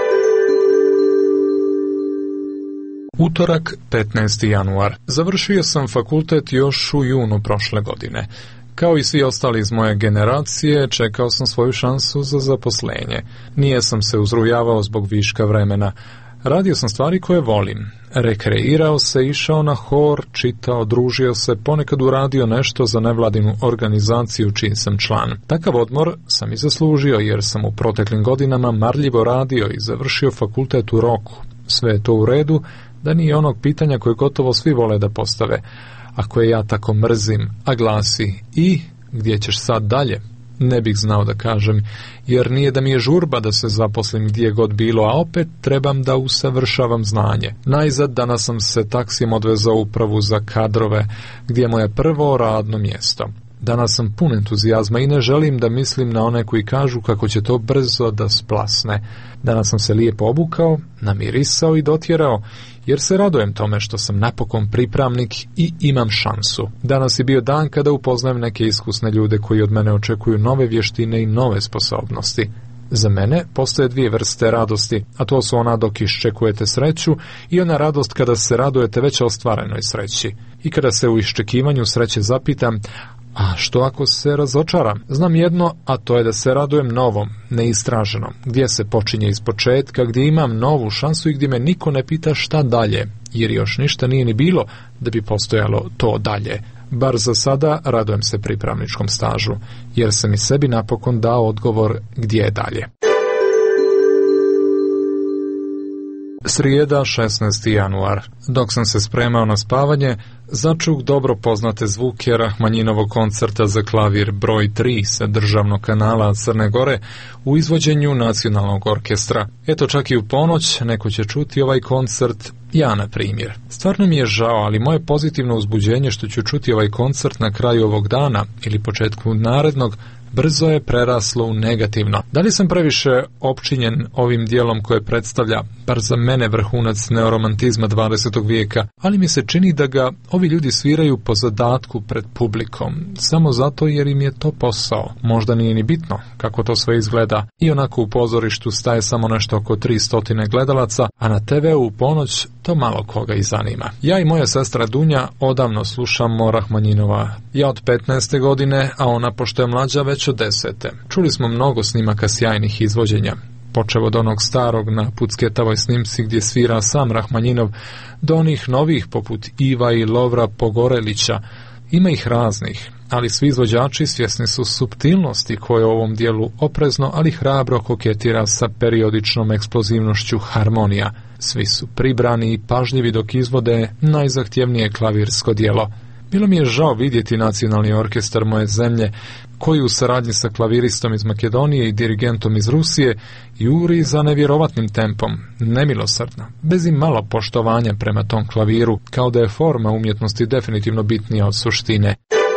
Utorak, 15. januar. Završio sam fakultet još u junu prošle godine. Kao i svi ostali iz moje generacije, čekao sam svoju šansu za zaposlenje. Nije sam se uzrujavao zbog viška vremena. Radio sam stvari koje volim. Rekreirao se, išao na hor, čitao, družio se, ponekad uradio nešto za nevladinu organizaciju čiji sam član. Takav odmor sam i zaslužio jer sam u proteklim godinama marljivo radio i završio fakultet u roku. Sve je to u redu, da nije onog pitanja koje gotovo svi vole da postave, a koje ja tako mrzim, a glasi: i gdje ćeš sad dalje? Ne bih znao da kažem, jer nije da mi je žurba da se zaposlim gdje god bilo, a opet trebam da usavršavam znanje. Najzad danas sam se taksijem odvezao u upravu za kadrove, gdje je moje prvo radno mjesto. Danas sam pun entuzijazma i ne želim da mislim na one koji kažu kako će to brzo da splasne. Danas sam se lijepo obukao, namirisao i dotjerao, jer se radujem tome što sam napokon pripravnik i imam šansu. Danas je bio dan kada upoznajem neke iskusne ljude koji od mene očekuju nove vještine i nove sposobnosti. Za mene postoje dvije vrste radosti, a to su ona dok iščekujete sreću i ona radost kada se radujete već ostvarenoj sreći. I kada se u iščekivanju sreće zapitam: a što ako se razočaram? Znam jedno, a to je da se radujem novom, neistraženom, gdje se počinje iz početka, gdje imam novu šansu i gdje me niko ne pita šta dalje, jer još ništa nije ni bilo da bi postojalo to dalje. Bar za sada radujem se pripravničkom stažu, jer sam i sebi napokon dao odgovor gdje je dalje. Srijeda, 16. januar. Dok sam se spremao na spavanje, začuh dobro poznate zvuke Rahmanjinovog koncerta za klavir broj 3 sa državnog kanala Crne Gore u izvođenju Nacionalnog orkestra. Eto, čak i u ponoć neko će čuti ovaj koncert, ja na primjer. Stvarno mi je žao, ali moje pozitivno uzbuđenje što ću čuti ovaj koncert na kraju ovog dana ili početku narednog brzo je preraslo u negativno. Da li sam previše opčinjen ovim dijelom koje predstavlja, bar za mene, vrhunac neoromantizma 20. vijeka, ali mi se čini da ga ovi ljudi sviraju po zadatku pred publikom, samo zato jer im je to posao. Možda nije ni bitno kako to sve izgleda. I onako u pozorištu staje samo nešto oko 300 gledalaca, a na TV-u u ponoć to malo koga i zanima. Ja i moja sestra Dunja odavno slušamo Rahmanjinova. Ja od 15. godine, a ona, pošto je mlađa, već od 10. Čuli smo mnogo snimaka sjajnih izvođenja, počev od onog starog na pucketavoj snimci gdje svira sam Rahmanjinov, do onih novih poput Iva i Lovra Pogorelića. Ima ih raznih, ali svi izvođači svjesni su suptilnosti koje u ovom dijelu oprezno, ali hrabro koketira sa periodičnom eksplozivnošću harmonija. Svi su pribrani i pažljivi dok izvode najzahtjevnije klavirsko djelo. Bilo mi je žao vidjeti Nacionalni orkestar moje zemlje, koji u saradnji sa klaviristom iz Makedonije i dirigentom iz Rusije juri za nevjerovatnim tempom, nemilosrdno, bez i malo poštovanja prema tom klaviru, kao da je forma umjetnosti definitivno bitnija od suštine.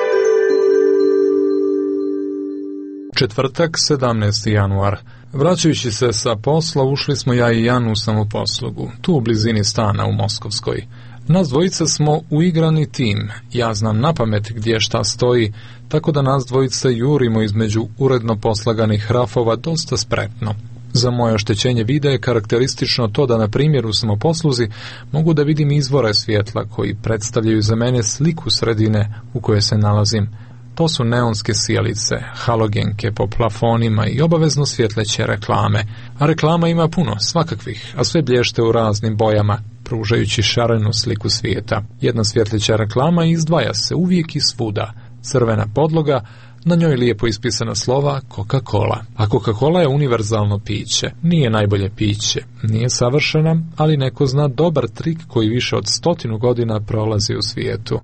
Četvrtak, 17. januar. Vraćajući se sa posla, ušli smo ja i Jan u samoposlugu, tu u blizini stana u Moskovskoj. Nas dvojica smo uigrani tim, ja znam napamet gdje šta stoji, tako da nas dvojica jurimo između uredno poslaganih rafova dosta spretno. Za moje oštećenje vida je karakteristično to da na primjer u samoposluzi mogu da vidim izvore svjetla koji predstavljaju za mene sliku sredine u kojoj se nalazim. To su neonske sijalice, halogenke po plafonima i obavezno svjetleće reklame. A reklama ima puno, svakakvih, a sve blješte u raznim bojama, pružajući šarenu sliku svijeta. Jedna svjetleća reklama izdvaja se uvijek i svuda. Crvena podloga, Na njoj lijepo ispisana slova Coca-Cola. A Coca-Cola je univerzalno piće. Nije najbolje piće, nije savršena, ali neko zna dobar trik koji više od 100 godina prolazi u svijetu.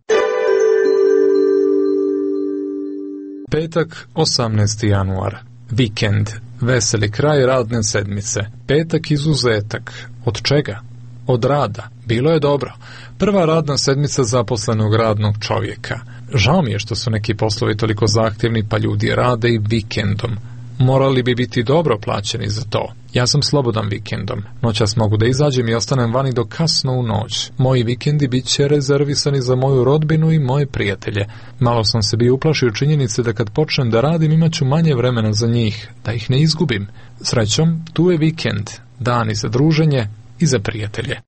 Petak, 18. januar. Vikend. Veseli kraj radne sedmice. Petak izuzetak. Od čega? Od rada. Bilo je dobro. Prva radna sedmica zaposlenog radnog čovjeka. Žao mi je što su neki poslovi toliko zahtjevni pa ljudi rade i vikendom. Morali bi biti dobro plaćeni za to. Ja sam slobodan vikendom. Noćas mogu da izađem i ostanem vani do kasno u noć. Moji vikendi bit će rezervisani za moju rodbinu i moje prijatelje. Malo sam se bio uplašio činjenice da kad počnem da radim imat ću manje vremena za njih, da ih ne izgubim. Srećom, tu je vikend, dan i za druženje i za prijatelje.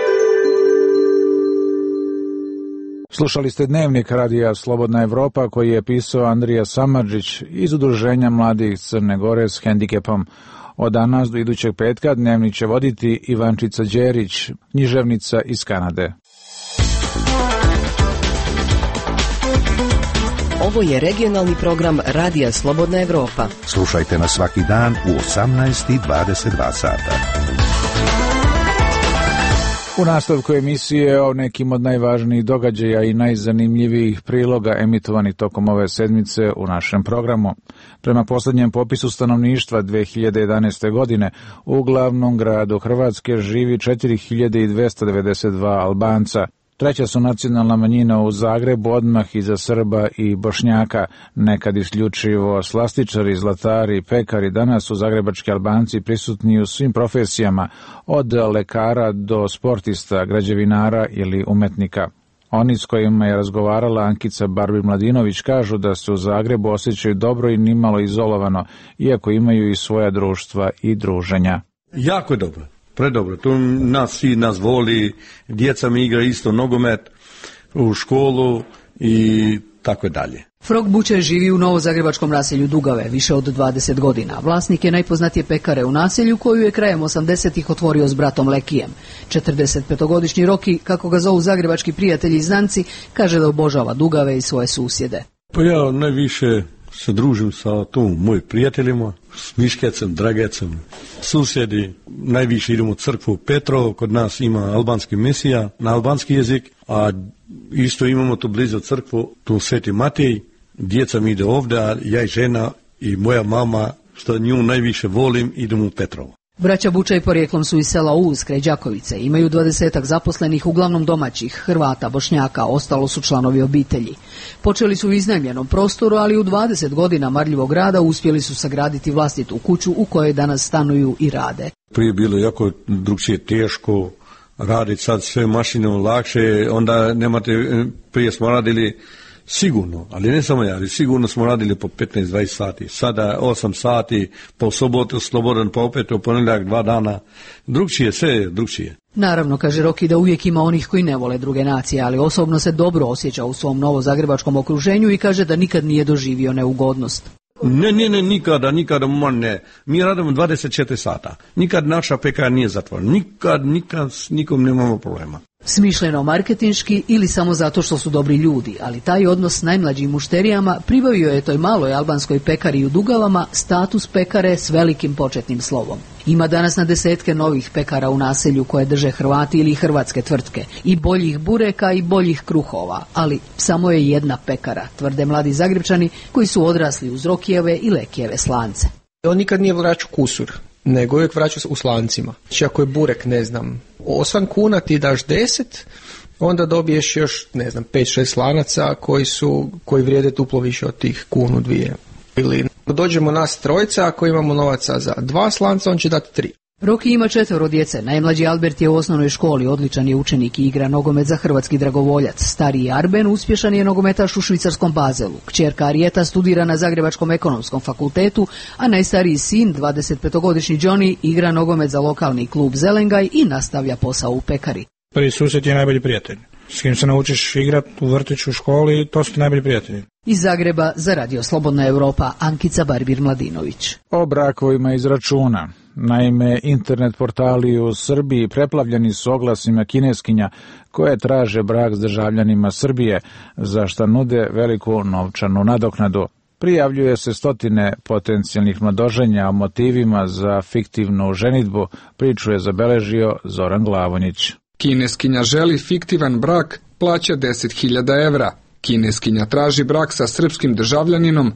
Slušali ste dnevnik radija Slobodna Evropa koji je pisao Andrija Samardžić iz Udruženja mladih Crne Gore s hendikepom. Od danas do idućeg petka dnevnik će voditi Ivančica Đerić, književnica iz Kanade. Ovo je regionalni program Radija Slobodna Evropa. Slušajte nas svaki dan u 18:22 sata. U nastavku emisije o nekim od najvažnijih događaja i najzanimljivijih priloga emitovani tokom ove sedmice u našem programu. Prema posljednjem popisu stanovništva 2011. godine u glavnom gradu Hrvatske živi 4292 Albanca. Treća su nacionalna manjina u Zagrebu, odmah iza Srba i Bošnjaka. Nekad isključivo slastičari, zlatari, pekari, danas su zagrebački Albanci prisutni u svim profesijama, od lekara do sportista, građevinara ili umetnika. Oni s kojima je razgovarala Ankica Barbir-Mladinović kažu da se u Zagrebu osjećaju dobro i nimalo izolovano, iako imaju i svoja društva i druženja. Jako je dobro. Predobro, tu nas voli, djeca mi igra isto nogomet u školu i tako dalje. Frog Buče živi u novozagrebačkom naselju Dugave više od 20 godina. Vlasnik je najpoznatije pekare u naselju koju je krajem 80-ih otvorio s bratom Lekijem. 45-godišnji Roki, kako ga zovu zagrebački prijatelji i znanci, kaže da obožava Dugave i svoje susjede. Pa ja najviše se družim sa mojim prijateljima, s Miškecem, Dragecem, susjedi. Najviše idemo u crkvu Petrovo, kod nas ima albanski mesija na albanski jezik, a isto imamo tu blizu crkvu, tu Sveti Matej. Djeca mi ide ovdje, a ja i žena i moja mama, što nju najviše volim, idemo u Petrovo. Braća Bučaj porijeklom su iz sela Uz kraj Đakovice. Imaju 20-ak zaposlenih, uglavnom domaćih, Hrvata, Bošnjaka, ostalo su članovi obitelji. Počeli su u iznajmljenom prostoru, ali u 20 godina marljivog rada uspjeli su sagraditi vlastitu kuću u kojoj danas stanuju i rade. Prije bilo jako drugčije teško raditi, sad sve mašinom lakše, onda prije smo radili sigurno, ali ne samo ja, ali sigurno smo radili po 15-20 sati. Sada 8 sati, po sobotu slobodan, pa opet u ponedjeljak 2 dana. Drugčije, sve je drugčije. Naravno, kaže Roki, da uvijek ima onih koji ne vole druge nacije, ali osobno se dobro osjeća u svom novozagrebačkom okruženju i kaže da nikad nije doživio neugodnost. Ne, nikada, ne. Mi radimo 24 sata. Nikad naša pekara nije zatvorena. Nikad s nikom nemamo problema. Smišljeno marketinški ili samo zato što su dobri ljudi, ali taj odnos s najmlađim mušterijama pribavio je toj maloj albanskoj pekari u Dugavama status pekare s velikim početnim slovom. Ima danas na desetke novih pekara u naselju koje drže Hrvati ili hrvatske tvrtke, i boljih bureka i boljih kruhova, ali samo je jedna pekara, tvrde mladi Zagrebčani koji su odrasli uz Rokijeve i Lekijeve slance. On nikad nije vraćao kusur, nego uvijek vraćao u slancima. Znači ako je burek, 8 kuna ti daš 10, onda dobiješ još, 5-6 slanaca koji vrijede duplo više od tih 1-2. Ili dođemo nas trojica, ako imamo novaca za 2 slanca, on će dati 3. Roki ima 4 djece. Najmlađi Albert je u osnovnoj školi, odličan je učenik i igra nogomet za Hrvatski Dragovoljac. Stariji Arben uspješan je nogometaš u švicarskom Bazelu. Kćerka Arijeta studira na Zagrebačkom ekonomskom fakultetu, a najstariji sin, 25-godišnji Johnny, igra nogomet za lokalni klub Zelengaj i nastavlja posao u pekari. Prvi susjed je najbolji prijatelj. S kim se naučiš igrati u vrtiću, u školi, to su ti najbolji prijatelji. Iz Zagreba za Radio Slobodna Evropa, Ankica Barbir-Mladinović. O brakovima iz računa. Naime, internet portali u Srbiji preplavljeni su oglasima kineskinja koje traže brak s državljanima Srbije, za šta nude veliku novčanu nadoknadu. Prijavljuje se stotine potencijalnih mladoženja o motivima za fiktivnu ženidbu, priču je zabeležio Zoran Glavonjić. Kineskinja želi fiktivan brak, plaća 10.000 evra. Kineskinja traži brak sa srpskim državljaninom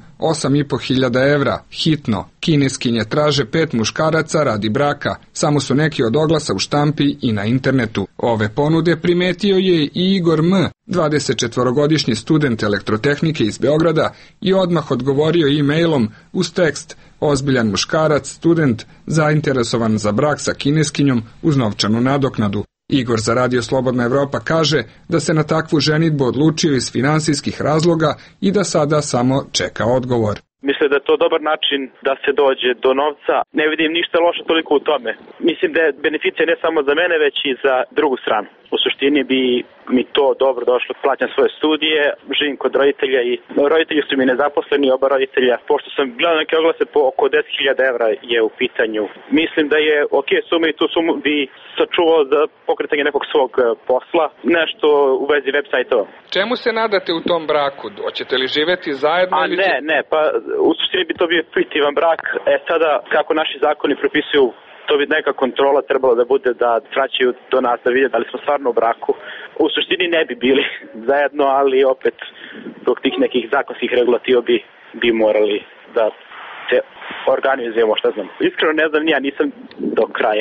8.500 evra, hitno. Kineskinje traže 5 muškaraca radi braka, samo su neki od oglasa u štampi i na internetu. Ove ponude primetio je i Igor M., 24-godišnji student elektrotehnike iz Beograda, i odmah odgovorio e-mailom uz tekst: ozbiljan muškarac, student, zainteresovan za brak sa kineskinjom uz novčanu nadoknadu. Igor za Radio Slobodna Evropa kaže da se na takvu ženidbu odlučio iz finansijskih razloga i da sada samo čeka odgovor. Mislim da je to dobar način da se dođe do novca. Ne vidim ništa loše toliko u tome. Mislim da je beneficija ne samo za mene, već i za drugu stranu. U suštini bi mi to dobro došlo. Plaćam svoje studije, živim kod roditelja i roditelji su mi nezaposleni, oba roditelja. Pošto sam gledao neke oglase po oko 10.000 evra je u pitanju. Mislim da je ok suma i tu sumu bi sačuvao za pokretanje nekog svog posla. Nešto u vezi web sajtova. Čemu se nadate u tom braku? Hoćete li živeti zajedno? Ne, pa u suštini bi to bio fiktivan brak. Sada, kako naši zakoni propisuju, to bi neka kontrola trebala da bude da vraćaju do nas da vide da li smo stvarno u braku. U suštini ne bi bili zajedno, ali opet zbog tih nekih zakonskih regulativa bi morali da se organizujemo, šta znam. Iskreno ne znam, ja nisam do kraja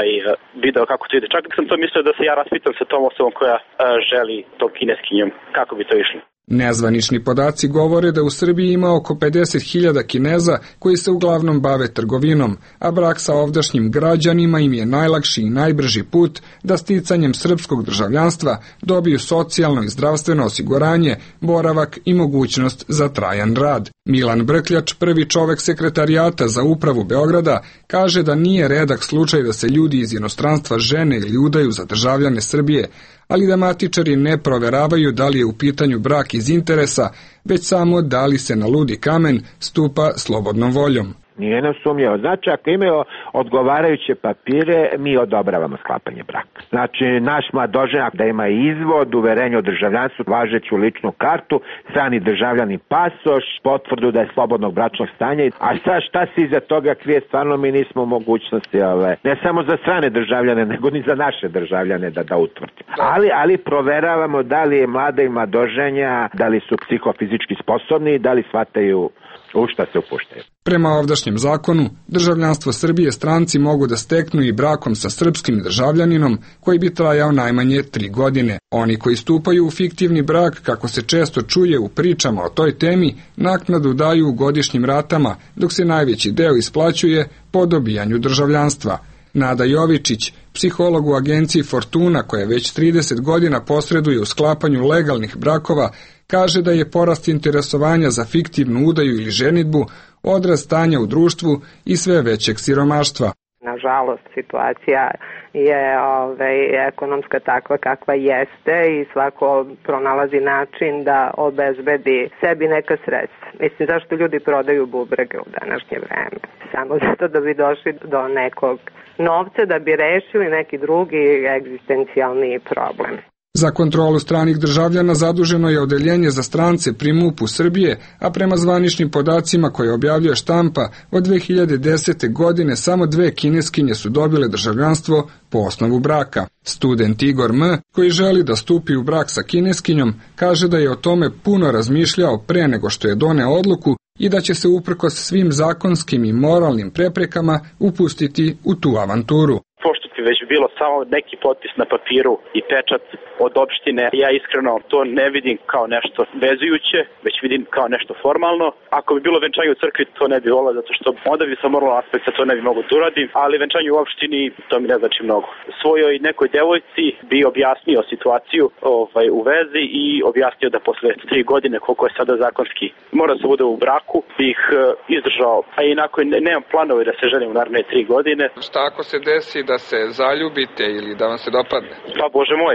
video kako to ide. Čak sam to mislio da se ja raspitam sa tom osobom koja želi tom kineskinjom. Kako bi to išlo? Nezvanični podaci govore da u Srbiji ima oko 50.000 Kineza koji se uglavnom bave trgovinom, a brak sa ovdašnjim građanima im je najlakši i najbrži put da sticanjem srpskog državljanstva dobiju socijalno i zdravstveno osiguranje, boravak i mogućnost za trajan rad. Milan Brkljač, prvi čovek sekretarijata za upravu Beograda, kaže da nije redak slučaj da se ljudi iz inostranstva žene ili udaju za državljane Srbije, ali da matičari ne proveravaju da li je u pitanju brak iz interesa, već samo da li se na ludi kamen stupa slobodnom voljom. Nije nam sumnjao. Znači, ako imaju odgovarajuće papire, mi odobravamo sklapanje braka. Znači, naš mladoženak da ima izvod, uverenje o državljanstvu, važeću ličnu kartu, strani državljani pasoš, potvrdu da je slobodnog bračnog stanja. A šta se iza toga krije, stvarno mi nismo u mogućnosti, ne samo za strane državljane, nego ni za naše državljane da utvrdimo. Ali proveravamo da li je mlada i mladoženja, da li su psihofizički sposobni, da li shvataju u šta se upuštaju. Prema ovdašnjem zakonu, državljanstvo Srbije stranci mogu da steknu i brakom sa srpskim državljaninom koji bi trajao najmanje 3 godine. Oni koji stupaju u fiktivni brak, kako se često čuje u pričama o toj temi, naknadu daju u godišnjim ratama, dok se najveći deo isplaćuje po dobijanju državljanstva. Nada Jovičić, psiholog u agenciji Fortuna, koja već 30 godina posreduje u sklapanju legalnih brakova, kaže da je porast interesovanja za fiktivnu udaju ili ženidbu odraz stanja u društvu i sve većeg siromaštva. Nažalost, situacija je ekonomska takva kakva jeste i svako pronalazi način da obezbedi sebi neka sredstva. Mislim, zašto ljudi prodaju bubrege u današnje vreme? Samo zato da bi došli do nekog novca, da bi rešili neki drugi egzistencijalni problem. Za kontrolu stranih državljana zaduženo je odeljenje za strance pri MUP-u Srbije, a prema zvaničnim podacima koje objavljuje štampa, od 2010. godine samo 2 kineskinje su dobile državljanstvo po osnovu braka. Student Igor M., koji želi da stupi u brak sa kineskinjom, kaže da je o tome puno razmišljao pre nego što je doneo odluku i da će se uprkos svim zakonskim i moralnim preprekama upustiti u tu avanturu. Pošto ti već bilo samo neki potpis na papiru i pečat od opštine, ja iskreno to ne vidim kao nešto vezujuće, već vidim kao nešto formalno. Ako bi bilo venčanje u crkvi, to ne bi volao, zato što onda bi sa moralnog aspekta to ne bi mogo da uradim, ali venčanje u opštini, to mi ne znači mnogo. Svojoj nekoj devojci bi objasnio situaciju u vezi i objasnio da posle 3 godine, koliko je sada zakonski, mora se bude u braku, bih izdržao. A inako nemam planove da se ženim u naredne 3 godine. Šta ako se desi da se zaljubite ili da vam se dopadne? Pa Bože moj,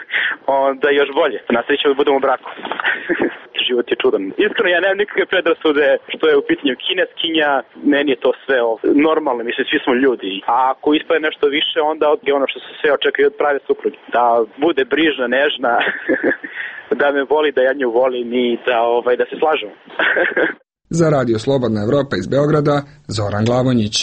onda još bolje. Na sreću da budemo u braku. Život je čudan. Iskreno, ja nemam nikakve predrasude što je u pitanju kineskinja. Meni je to sve normalno, mislim, svi smo ljudi. A ako ispade nešto više, onda je ono što se sve očekuje od prave supruge. Da bude brižna, nežna, da me voli, da ja nju volim i da se slažemo. Za Radio Slobodna Evropa iz Beograda, Zoran Glavonjić.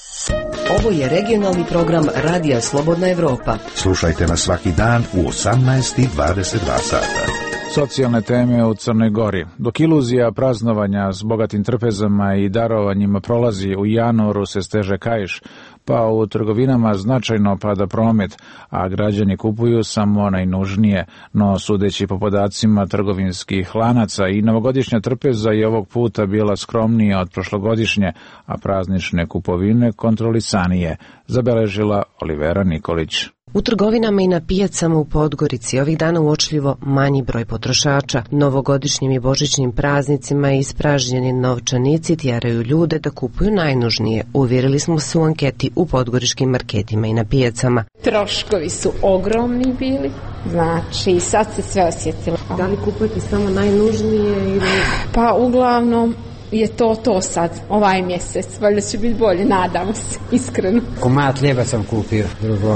Ovo je regionalni program Radija Slobodna Evropa. Slušajte nas svaki dan u 18:22 sata. Socijalne teme u Crnoj Gori. Dok iluzija praznovanja s bogatim trpezama i darovanjima prolazi, u januaru se steže kaiš, pa u trgovinama značajno pada promet, a građani kupuju samo najnužnije, no sudeći po podacima trgovinskih lanaca i novogodišnja trpeza je ovog puta bila skromnija od prošlogodišnje, a praznične kupovine kontrolisanije, zabeležila Olivera Nikolić. U trgovinama i na pijacama u Podgorici ovih dana uočljivo manji broj potrošača. Novogodišnjim i božićnim praznicima ispražnjeni novčanici tjeraju ljude da kupuju najnužnije. Uvjerili smo se u anketi u podgoričkim marketima i na pijacama. Troškovi su ogromni bili, znači sad se sve osjetilo. Da li kupujete samo najnužnije ili... Pa uglavnom je to sad, ovaj mjesec, valjda će biti bolje, nadamo se, iskreno. Komad hljeba sam kupio, drugo,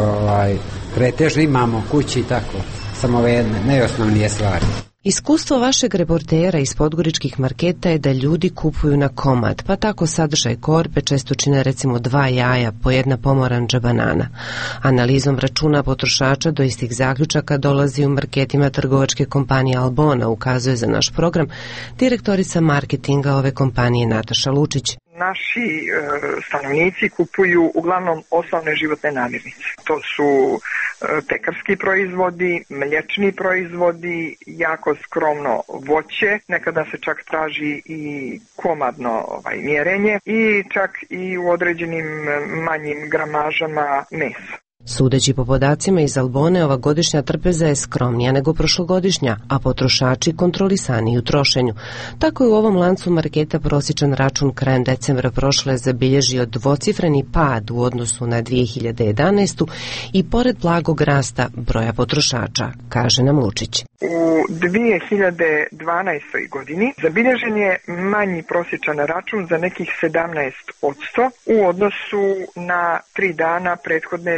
pretežno imamo kući i tako, samo ove najosnovnije stvari. Iskustvo vašeg reportera iz podgoričkih marketa je da ljudi kupuju na komad, pa tako sadržaj korpe često čine recimo 2 jaja po 1 pomoranđa banana. Analizom računa potrošača do istih zaključaka dolazi u marketima trgovačke kompanije Albona, ukazuje za naš program direktorica marketinga ove kompanije Nataša Lučić. Naši stanovnici kupuju uglavnom osnovne životne namirnice. To su pekarski proizvodi, mliječni proizvodi, jako skromno voće, nekada se čak traži i komadno mjerenje i čak i u određenim manjim gramažama mesa. Sudeći po podacima iz Albone, ova godišnja trpeza je skromnija nego prošlogodišnja, a potrošači kontrolisaniji u trošenju. Tako je u ovom lancu marketa prosječan račun krajem decembra prošle zabilježio dvocifreni pad u odnosu na 2011. i pored blagog rasta broja potrošača, kaže nam Lučić. U 2012. godini zabilježen je manji prosječan račun za nekih 17% u odnosu na 3 dana prethodne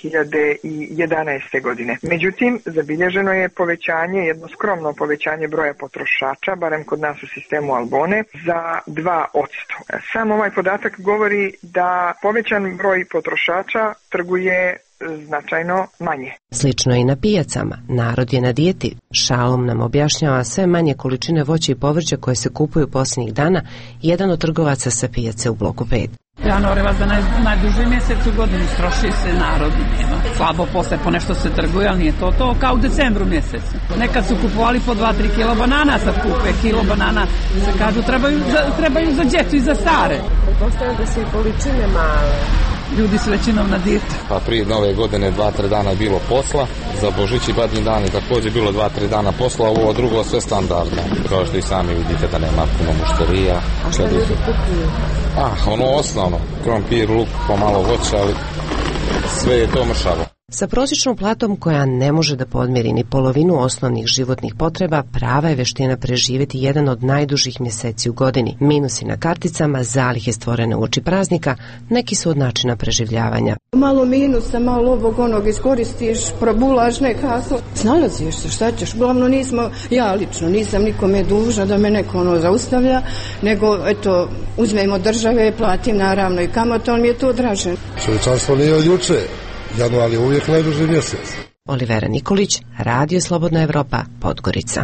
2011. godine. Međutim, zabilježeno je povećanje, jedno skromno povećanje broja potrošača, barem kod nas u sistemu Albone, za 2%. Sam ovaj podatak govori da povećan broj potrošača trguje značajno manje. Slično je i na pijacama. Narod je na dijeti. Šalom nam objašnjava sve manje količine voća i povrća koje se kupuju posljednjih dana, jedan od trgovaca sa pijace u bloku 5. Januar je vas da najduži mjesec u godini, stroši se narod, nema. Slabo posle po nešto se trguje, ali nije to kao u decembru mjesecu. Nekad su kupovali po 2-3 kilo banana, sad kupe kilo banana, se kažu trebaju za djecu i za stare. Postavljaju da su i količine male. Ljudi su većinom na dijeti. Pa prije nove godine 2-3 dana je bilo posla, za Božić i Badnji dan je također bilo 2-3 dana posla, ovo drugo sve standardno. Kao što i sami vidite da nema puno mušterija. A što ljudi kupuju? Ono osnovno, krompir, luk, pomalo voća, ali sve je to mršavo. Sa prosječnom platom koja ne može da podmiri ni polovinu osnovnih životnih potreba, prava je veština preživjeti jedan od najdužih mjeseci u godini. Minusi na karticama, zalihe stvorene uoči praznika, neki su od načina preživljavanja. Malo minusa, malo ovog onog iskoristiš, probulaš nekako. Snalaziš se, šta ćeš? Uglavnom ja lično nisam nikome dužna da me neko zaustavlja, nego uzmem od države, platim naravno i kamatu, ali mi je to draže. Čovječanstvo nije od juče. Januar je uvijek najduži mjesec. Olivera Nikolić, Radio Slobodna Evropa, Podgorica.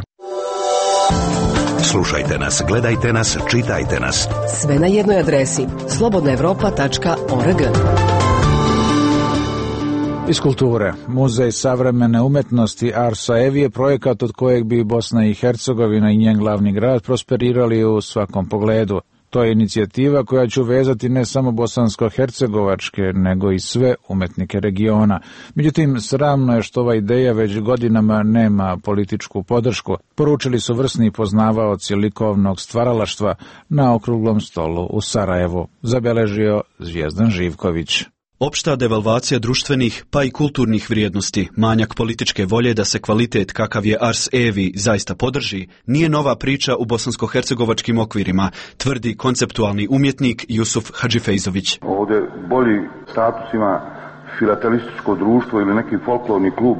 Slušajte nas, gledajte nas, čitajte nas. Sve na jednoj adresi slobodnaevropa.org. Iz kulture. Muzej savremene umetnosti Arsa Evi je projekat od kojeg bi Bosna i Hercegovina i njen glavni grad prosperirali u svakom pogledu. To je inicijativa koja će uvezati ne samo bosansko-hercegovačke, nego i sve umetnike regiona. Međutim, sramno je što ova ideja već godinama nema političku podršku, poručili su vrsni poznavaoci likovnog stvaralaštva na okruglom stolu u Sarajevu, zabeležio Zvijezdan Živković. Opšta devalvacija društvenih pa i kulturnih vrijednosti, manjak političke volje da se kvalitet kakav je Ars Evi zaista podrži, nije nova priča u bosansko-hercegovačkim okvirima, tvrdi konceptualni umjetnik Jusuf Hadžifejzović. Ovdje bolji status ima filatelističko društvo ili neki folklorni klub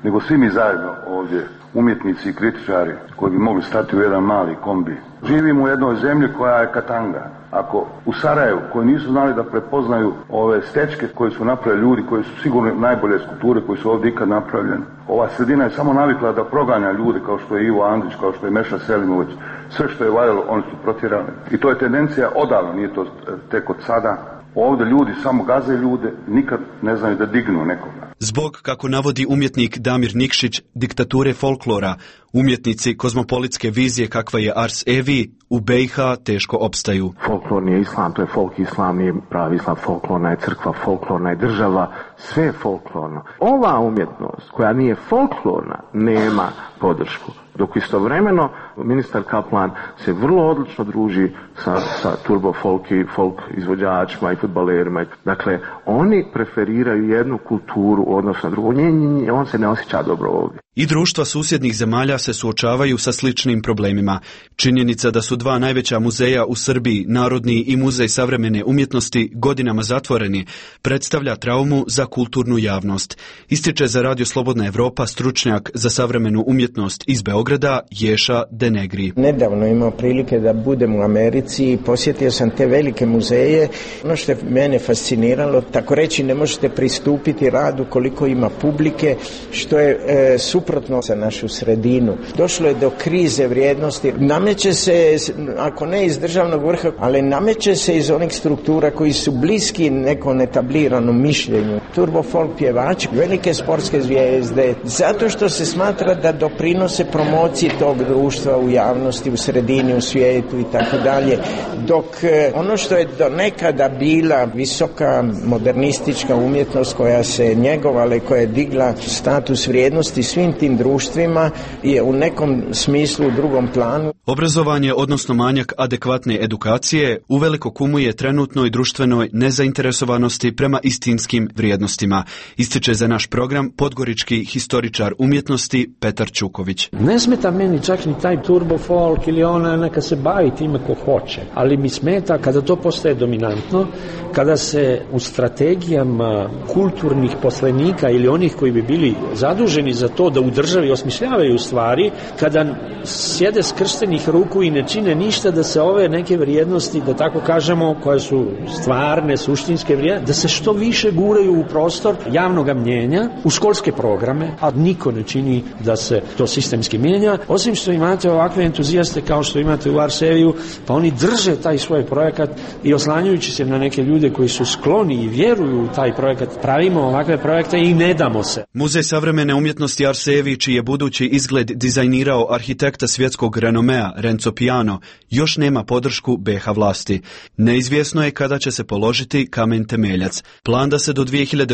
nego svi mi zajedno ovdje, umjetnici i kritičari koji bi mogli stati u jedan mali kombi. Živimo u jednoj zemlji koja je katanga. Ako u Sarajevu, koji nisu znali da prepoznaju ove stečke koje su napravili ljudi, koji su sigurno najbolje skulpture koji su ovdje ikad napravljene, ova sredina je samo navikla da proganja ljude kao što je Ivo Andrić, kao što je Meša Selimović. Sve što je valjalo, oni su protjerali. I to je tendencija odavno, nije to tek od sada. Ovdje ljudi samo gaze ljude, nikad ne znaju da dignu nekoga. Zbog, kako navodi umjetnik Damir Nikšić, diktature folklora, umjetnici kozmopolitske vizije kakva je Ars Evi, u BiH teško opstaju. Folklorni je islam, to je folk islam, nije pravi islam, folklorna je crkva, folklorna je država, sve je folklorno. Ova umjetnost koja nije folklorna nema podršku. Dok istovremeno ministar Kaplan se vrlo odlično druži sa turbo folk i folk izvođačima i fudbalerima. Dakle, oni preferiraju jednu kulturu u odnosu na drugu. On se ne osjeća dobro ovdje. I društva susjednih zemalja se suočavaju sa sličnim problemima. Činjenica da su dva najveća muzeja u Srbiji, Narodni i Muzej savremene umjetnosti, godinama zatvoreni, predstavlja traumu za kulturnu javnost. Ističe za Radio Slobodna Evropa stručnjak za savremenu umjetnost iz Beograda, Ješa Denegri. Nedavno imao prilike da budem u Americi i posjetio sam te velike muzeje. Ono što je mene fasciniralo, tako reći, ne možete pristupiti radu koliko ima publike, što je suprotno za našu sredinu. Došlo je do krize vrijednosti. Nameće se, ako ne iz državnog vrha, ali nameće se iz onih struktura koji su bliski nekom etabliranom mišljenju. Turbo folk pjevači, velike sportske zvijezde, zato što se smatra da doprinose promociji tog društva u javnosti, u sredini, u svijetu i tako dalje. Dok ono što je do nekada bila visoka modernistička umjetnost koja se njegovala i koja je digla status vrijednosti svim tim društvima je u nekom smislu u drugom planu. Obrazovanje, odnosno manjak adekvatne edukacije, uveliko kumuje trenutnoj društvenoj nezainteresovanosti prema istinskim vrijednostima. Ističe za naš program podgorički historičar umjetnosti Petar Čuković. Ne smeta meni čak ni taj turbo folk ili ona, neka se bavi time ko hoće, ali mi smeta kada to postaje dominantno, kada se u strategijama kulturnih poslenika ili onih koji bi bili zaduženi za to da u državi osmišljavaju stvari, kada sjede skrštenih ruku i ne čine ništa da se ove neke vrijednosti, da tako kažemo, koje su stvarne, suštinske vrijednosti, da se što više guraju u prostor javnog mnjenja, u školske programe, a niko ne čini da se to sistemski mijenja. Osim što imate ovakve entuzijaste kao što imate u Ars Eviju, pa oni drže taj svoj projekat i oslanjujući se na neke ljude koji su skloni i vjeruju u taj projekat, pravimo ovakve projekte i ne damo se. Muzej savremene umjetnosti Ars Evi, čiji je budući izgled dizajnirao arhitekta svjetskog renomea Renzo Piano, još nema podršku BiH vlasti. Neizvjesno je kada će se položiti kamen temeljac. Plan da se do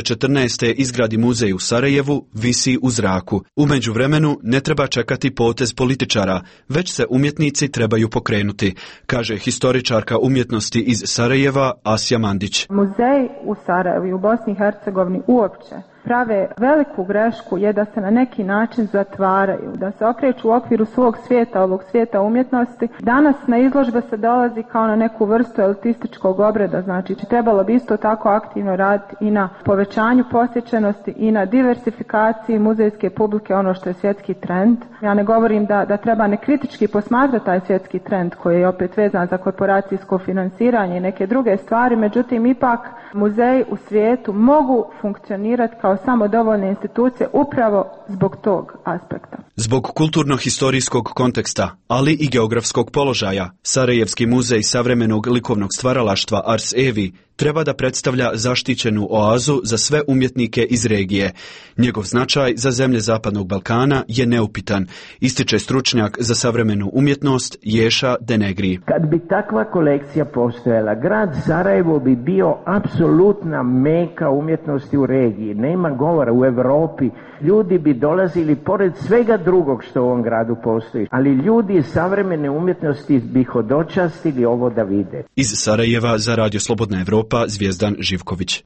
2014. izgradi muzej u Sarajevu visi u zraku. U međuvremenu ne treba čekati potez političara, već se umjetnici trebaju pokrenuti, kaže historičarka umjetnosti iz Sarajeva Asja Mandić. Muzej u Sarajevu i u Bosni i Hercegovini uopće prave veliku grešku je da se na neki način zatvaraju, da se okreću u okviru svog svijeta, ovog svijeta umjetnosti. Danas na izložbe se dolazi kao na neku vrstu elitističkog obreda, znači trebalo bi isto tako aktivno raditi i na povećanju posjećenosti i na diversifikaciji muzejske publike, ono što je svjetski trend. Ja ne govorim da treba nekritički posmatrati taj svjetski trend koji je opet vezan za korporacijsko finansiranje i neke druge stvari, međutim ipak muzeji u svijetu mogu funkcionirati kao samodovoljne institucije upravo zbog tog aspekta. Zbog kulturno-historijskog konteksta, ali i geografskog položaja, Sarajevski muzej savremenog likovnog stvaralaštva Ars Evi treba da predstavlja zaštićenu oazu za sve umjetnike iz regije. Njegov značaj za zemlje Zapadnog Balkana je neupitan, ističe stručnjak za savremenu umjetnost Ješa Denegri. Kad bi takva kolekcija postojala, grad Sarajevo bi bio apsolutna meka umjetnosti u regiji. Nema govora, u Europi ljudi bi dolazili pored svega drugog što u ovom gradu postoji, ali ljudi iz savremene umjetnosti bi hodočastili ovo da vide. Iz Sarajeva za Radio Slobodna Evropa, Zvijezdan Živković.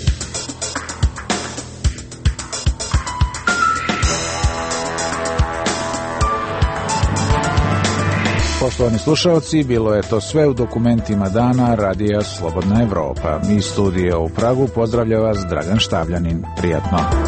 Poštovani slušalci, bilo je to sve u dokumentima dana Radija Slobodna Evropa. Mi studio u Pragu pozdravlja vas Dragan Štavljanin. Prijatno.